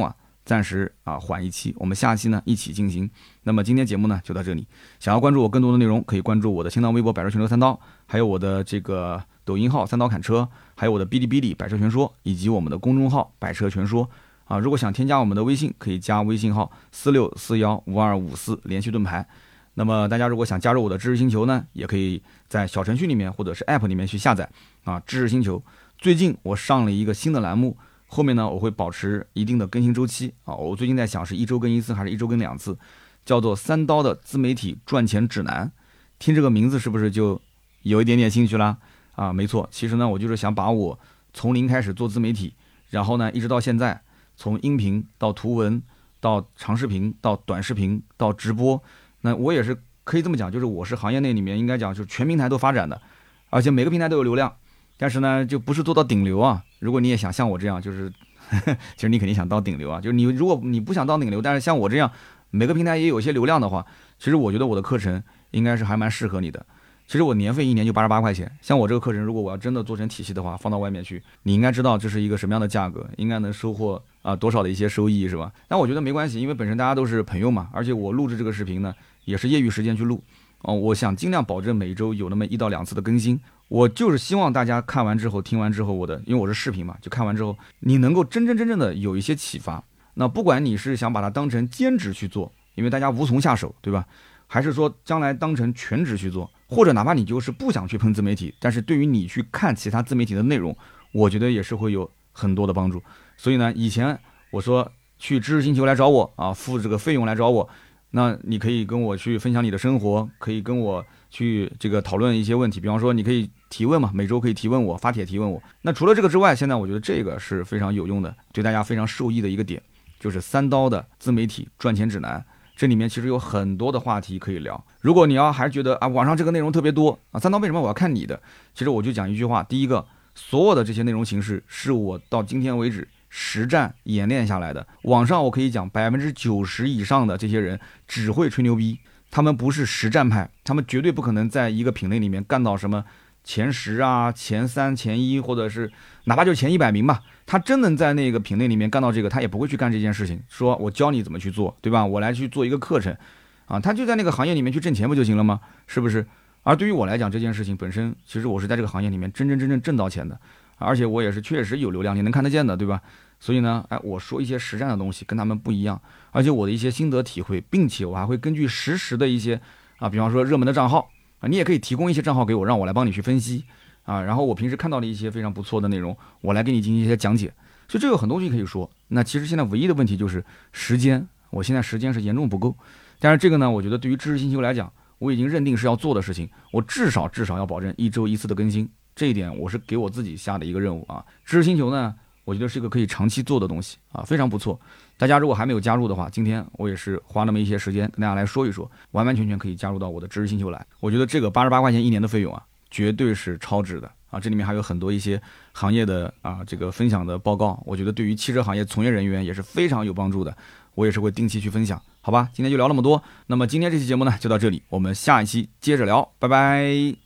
暂时缓一期，我们下期呢一起进行。那么今天节目呢就到这里，想要关注我更多的内容，可以关注我的新浪微博百车全说三刀，还有我的这个抖音号三刀砍车，还有我的哔哩哔哩百车全说，以及我们的公众号百车全说如果想添加我们的微信，可以加微信号46415254连续盾牌。那么大家如果想加入我的知识星球呢，也可以在小程序里面或者是 App 里面去下载知识星球。最近我上了一个新的栏目，后面呢我会保持一定的更新周期我最近在想是一周更一次还是一周更2次，叫做三刀的自媒体赚钱指南。听这个名字是不是就有一点点兴趣啦？没错，其实呢我就是想把我从零开始做自媒体，然后呢一直到现在，从音频到图文到长视频到短视频到直播，那我也是可以这么讲，就是我是行业内里面应该讲就是全平台都发展的，而且每个平台都有流量，但是呢就不是做到顶流如果你也想像我这样，就是其实你肯定想到顶流就是如果你不想到顶流，但是像我这样每个平台也有一些流量的话，其实我觉得我的课程应该是还蛮适合你的。其实我年费1年就88块钱，像我这个课程如果我要真的做成体系的话，放到外面去，你应该知道这是一个什么样的价格，应该能收获多少的一些收益，是吧？但我觉得没关系，因为本身大家都是朋友嘛，而且我录制这个视频呢也是业余时间去录我想尽量保证每周有那么1到2次的更新。我就是希望大家看完之后听完之后因为我是视频嘛，就看完之后你能够真正的有一些启发。那不管你是想把它当成兼职去做，因为大家无从下手，对吧？还是说将来当成全职去做，或者哪怕你就是不想去碰自媒体，但是对于你去看其他自媒体的内容，我觉得也是会有很多的帮助。所以呢，以前我说去知识星球来找我付这个费用来找我，那你可以跟我去分享你的生活，可以跟我去这个讨论一些问题，比方说你可以提问嘛，每周可以提问我，发帖提问我。那除了这个之外，现在我觉得这个是非常有用的，对大家非常受益的一个点，就是三刀的自媒体赚钱指南。这里面其实有很多的话题可以聊。如果你要还觉得网上这个内容特别多三刀为什么我要看你的？其实我就讲一句话，第一个，所有的这些内容形式是我到今天为止实战演练下来的。网上我可以讲90%以上的这些人只会吹牛逼，他们不是实战派，他们绝对不可能在一个品类里面干到什么前10前3前1，或者是哪怕就前100名吧，他真能在那个品类里面干到这个，他也不会去干这件事情，说我教你怎么去做，对吧？我来去做一个课程他就在那个行业里面去挣钱不就行了吗？是不是？而对于我来讲，这件事情本身其实我是在这个行业里面真正挣到钱的，而且我也是确实有流量，你能看得见的，对吧？所以呢我说一些实战的东西跟他们不一样，而且我的一些心得体会，并且我还会根据实时的一些比方说热门的账号你也可以提供一些账号给我，让我来帮你去分析然后我平时看到的一些非常不错的内容，我来给你进行一些讲解。所以这有很多东西可以说。那其实现在唯一的问题就是时间，我现在时间是严重不够。但是这个呢，我觉得对于知识星球来讲，我已经认定是要做的事情，我至少要保证1周1次的更新，这一点我是给我自己下的一个任务知识星球呢，我觉得是一个可以长期做的东西非常不错。大家如果还没有加入的话，今天我也是花那么一些时间跟大家来说一说，完完全全可以加入到我的知识星球来。我觉得这个88块钱1年的费用绝对是超值的这里面还有很多一些行业的这个分享的报告，我觉得对于汽车行业从业人员也是非常有帮助的，我也是会定期去分享。好吧，今天就聊那么多，那么今天这期节目呢就到这里，我们下一期接着聊，拜拜。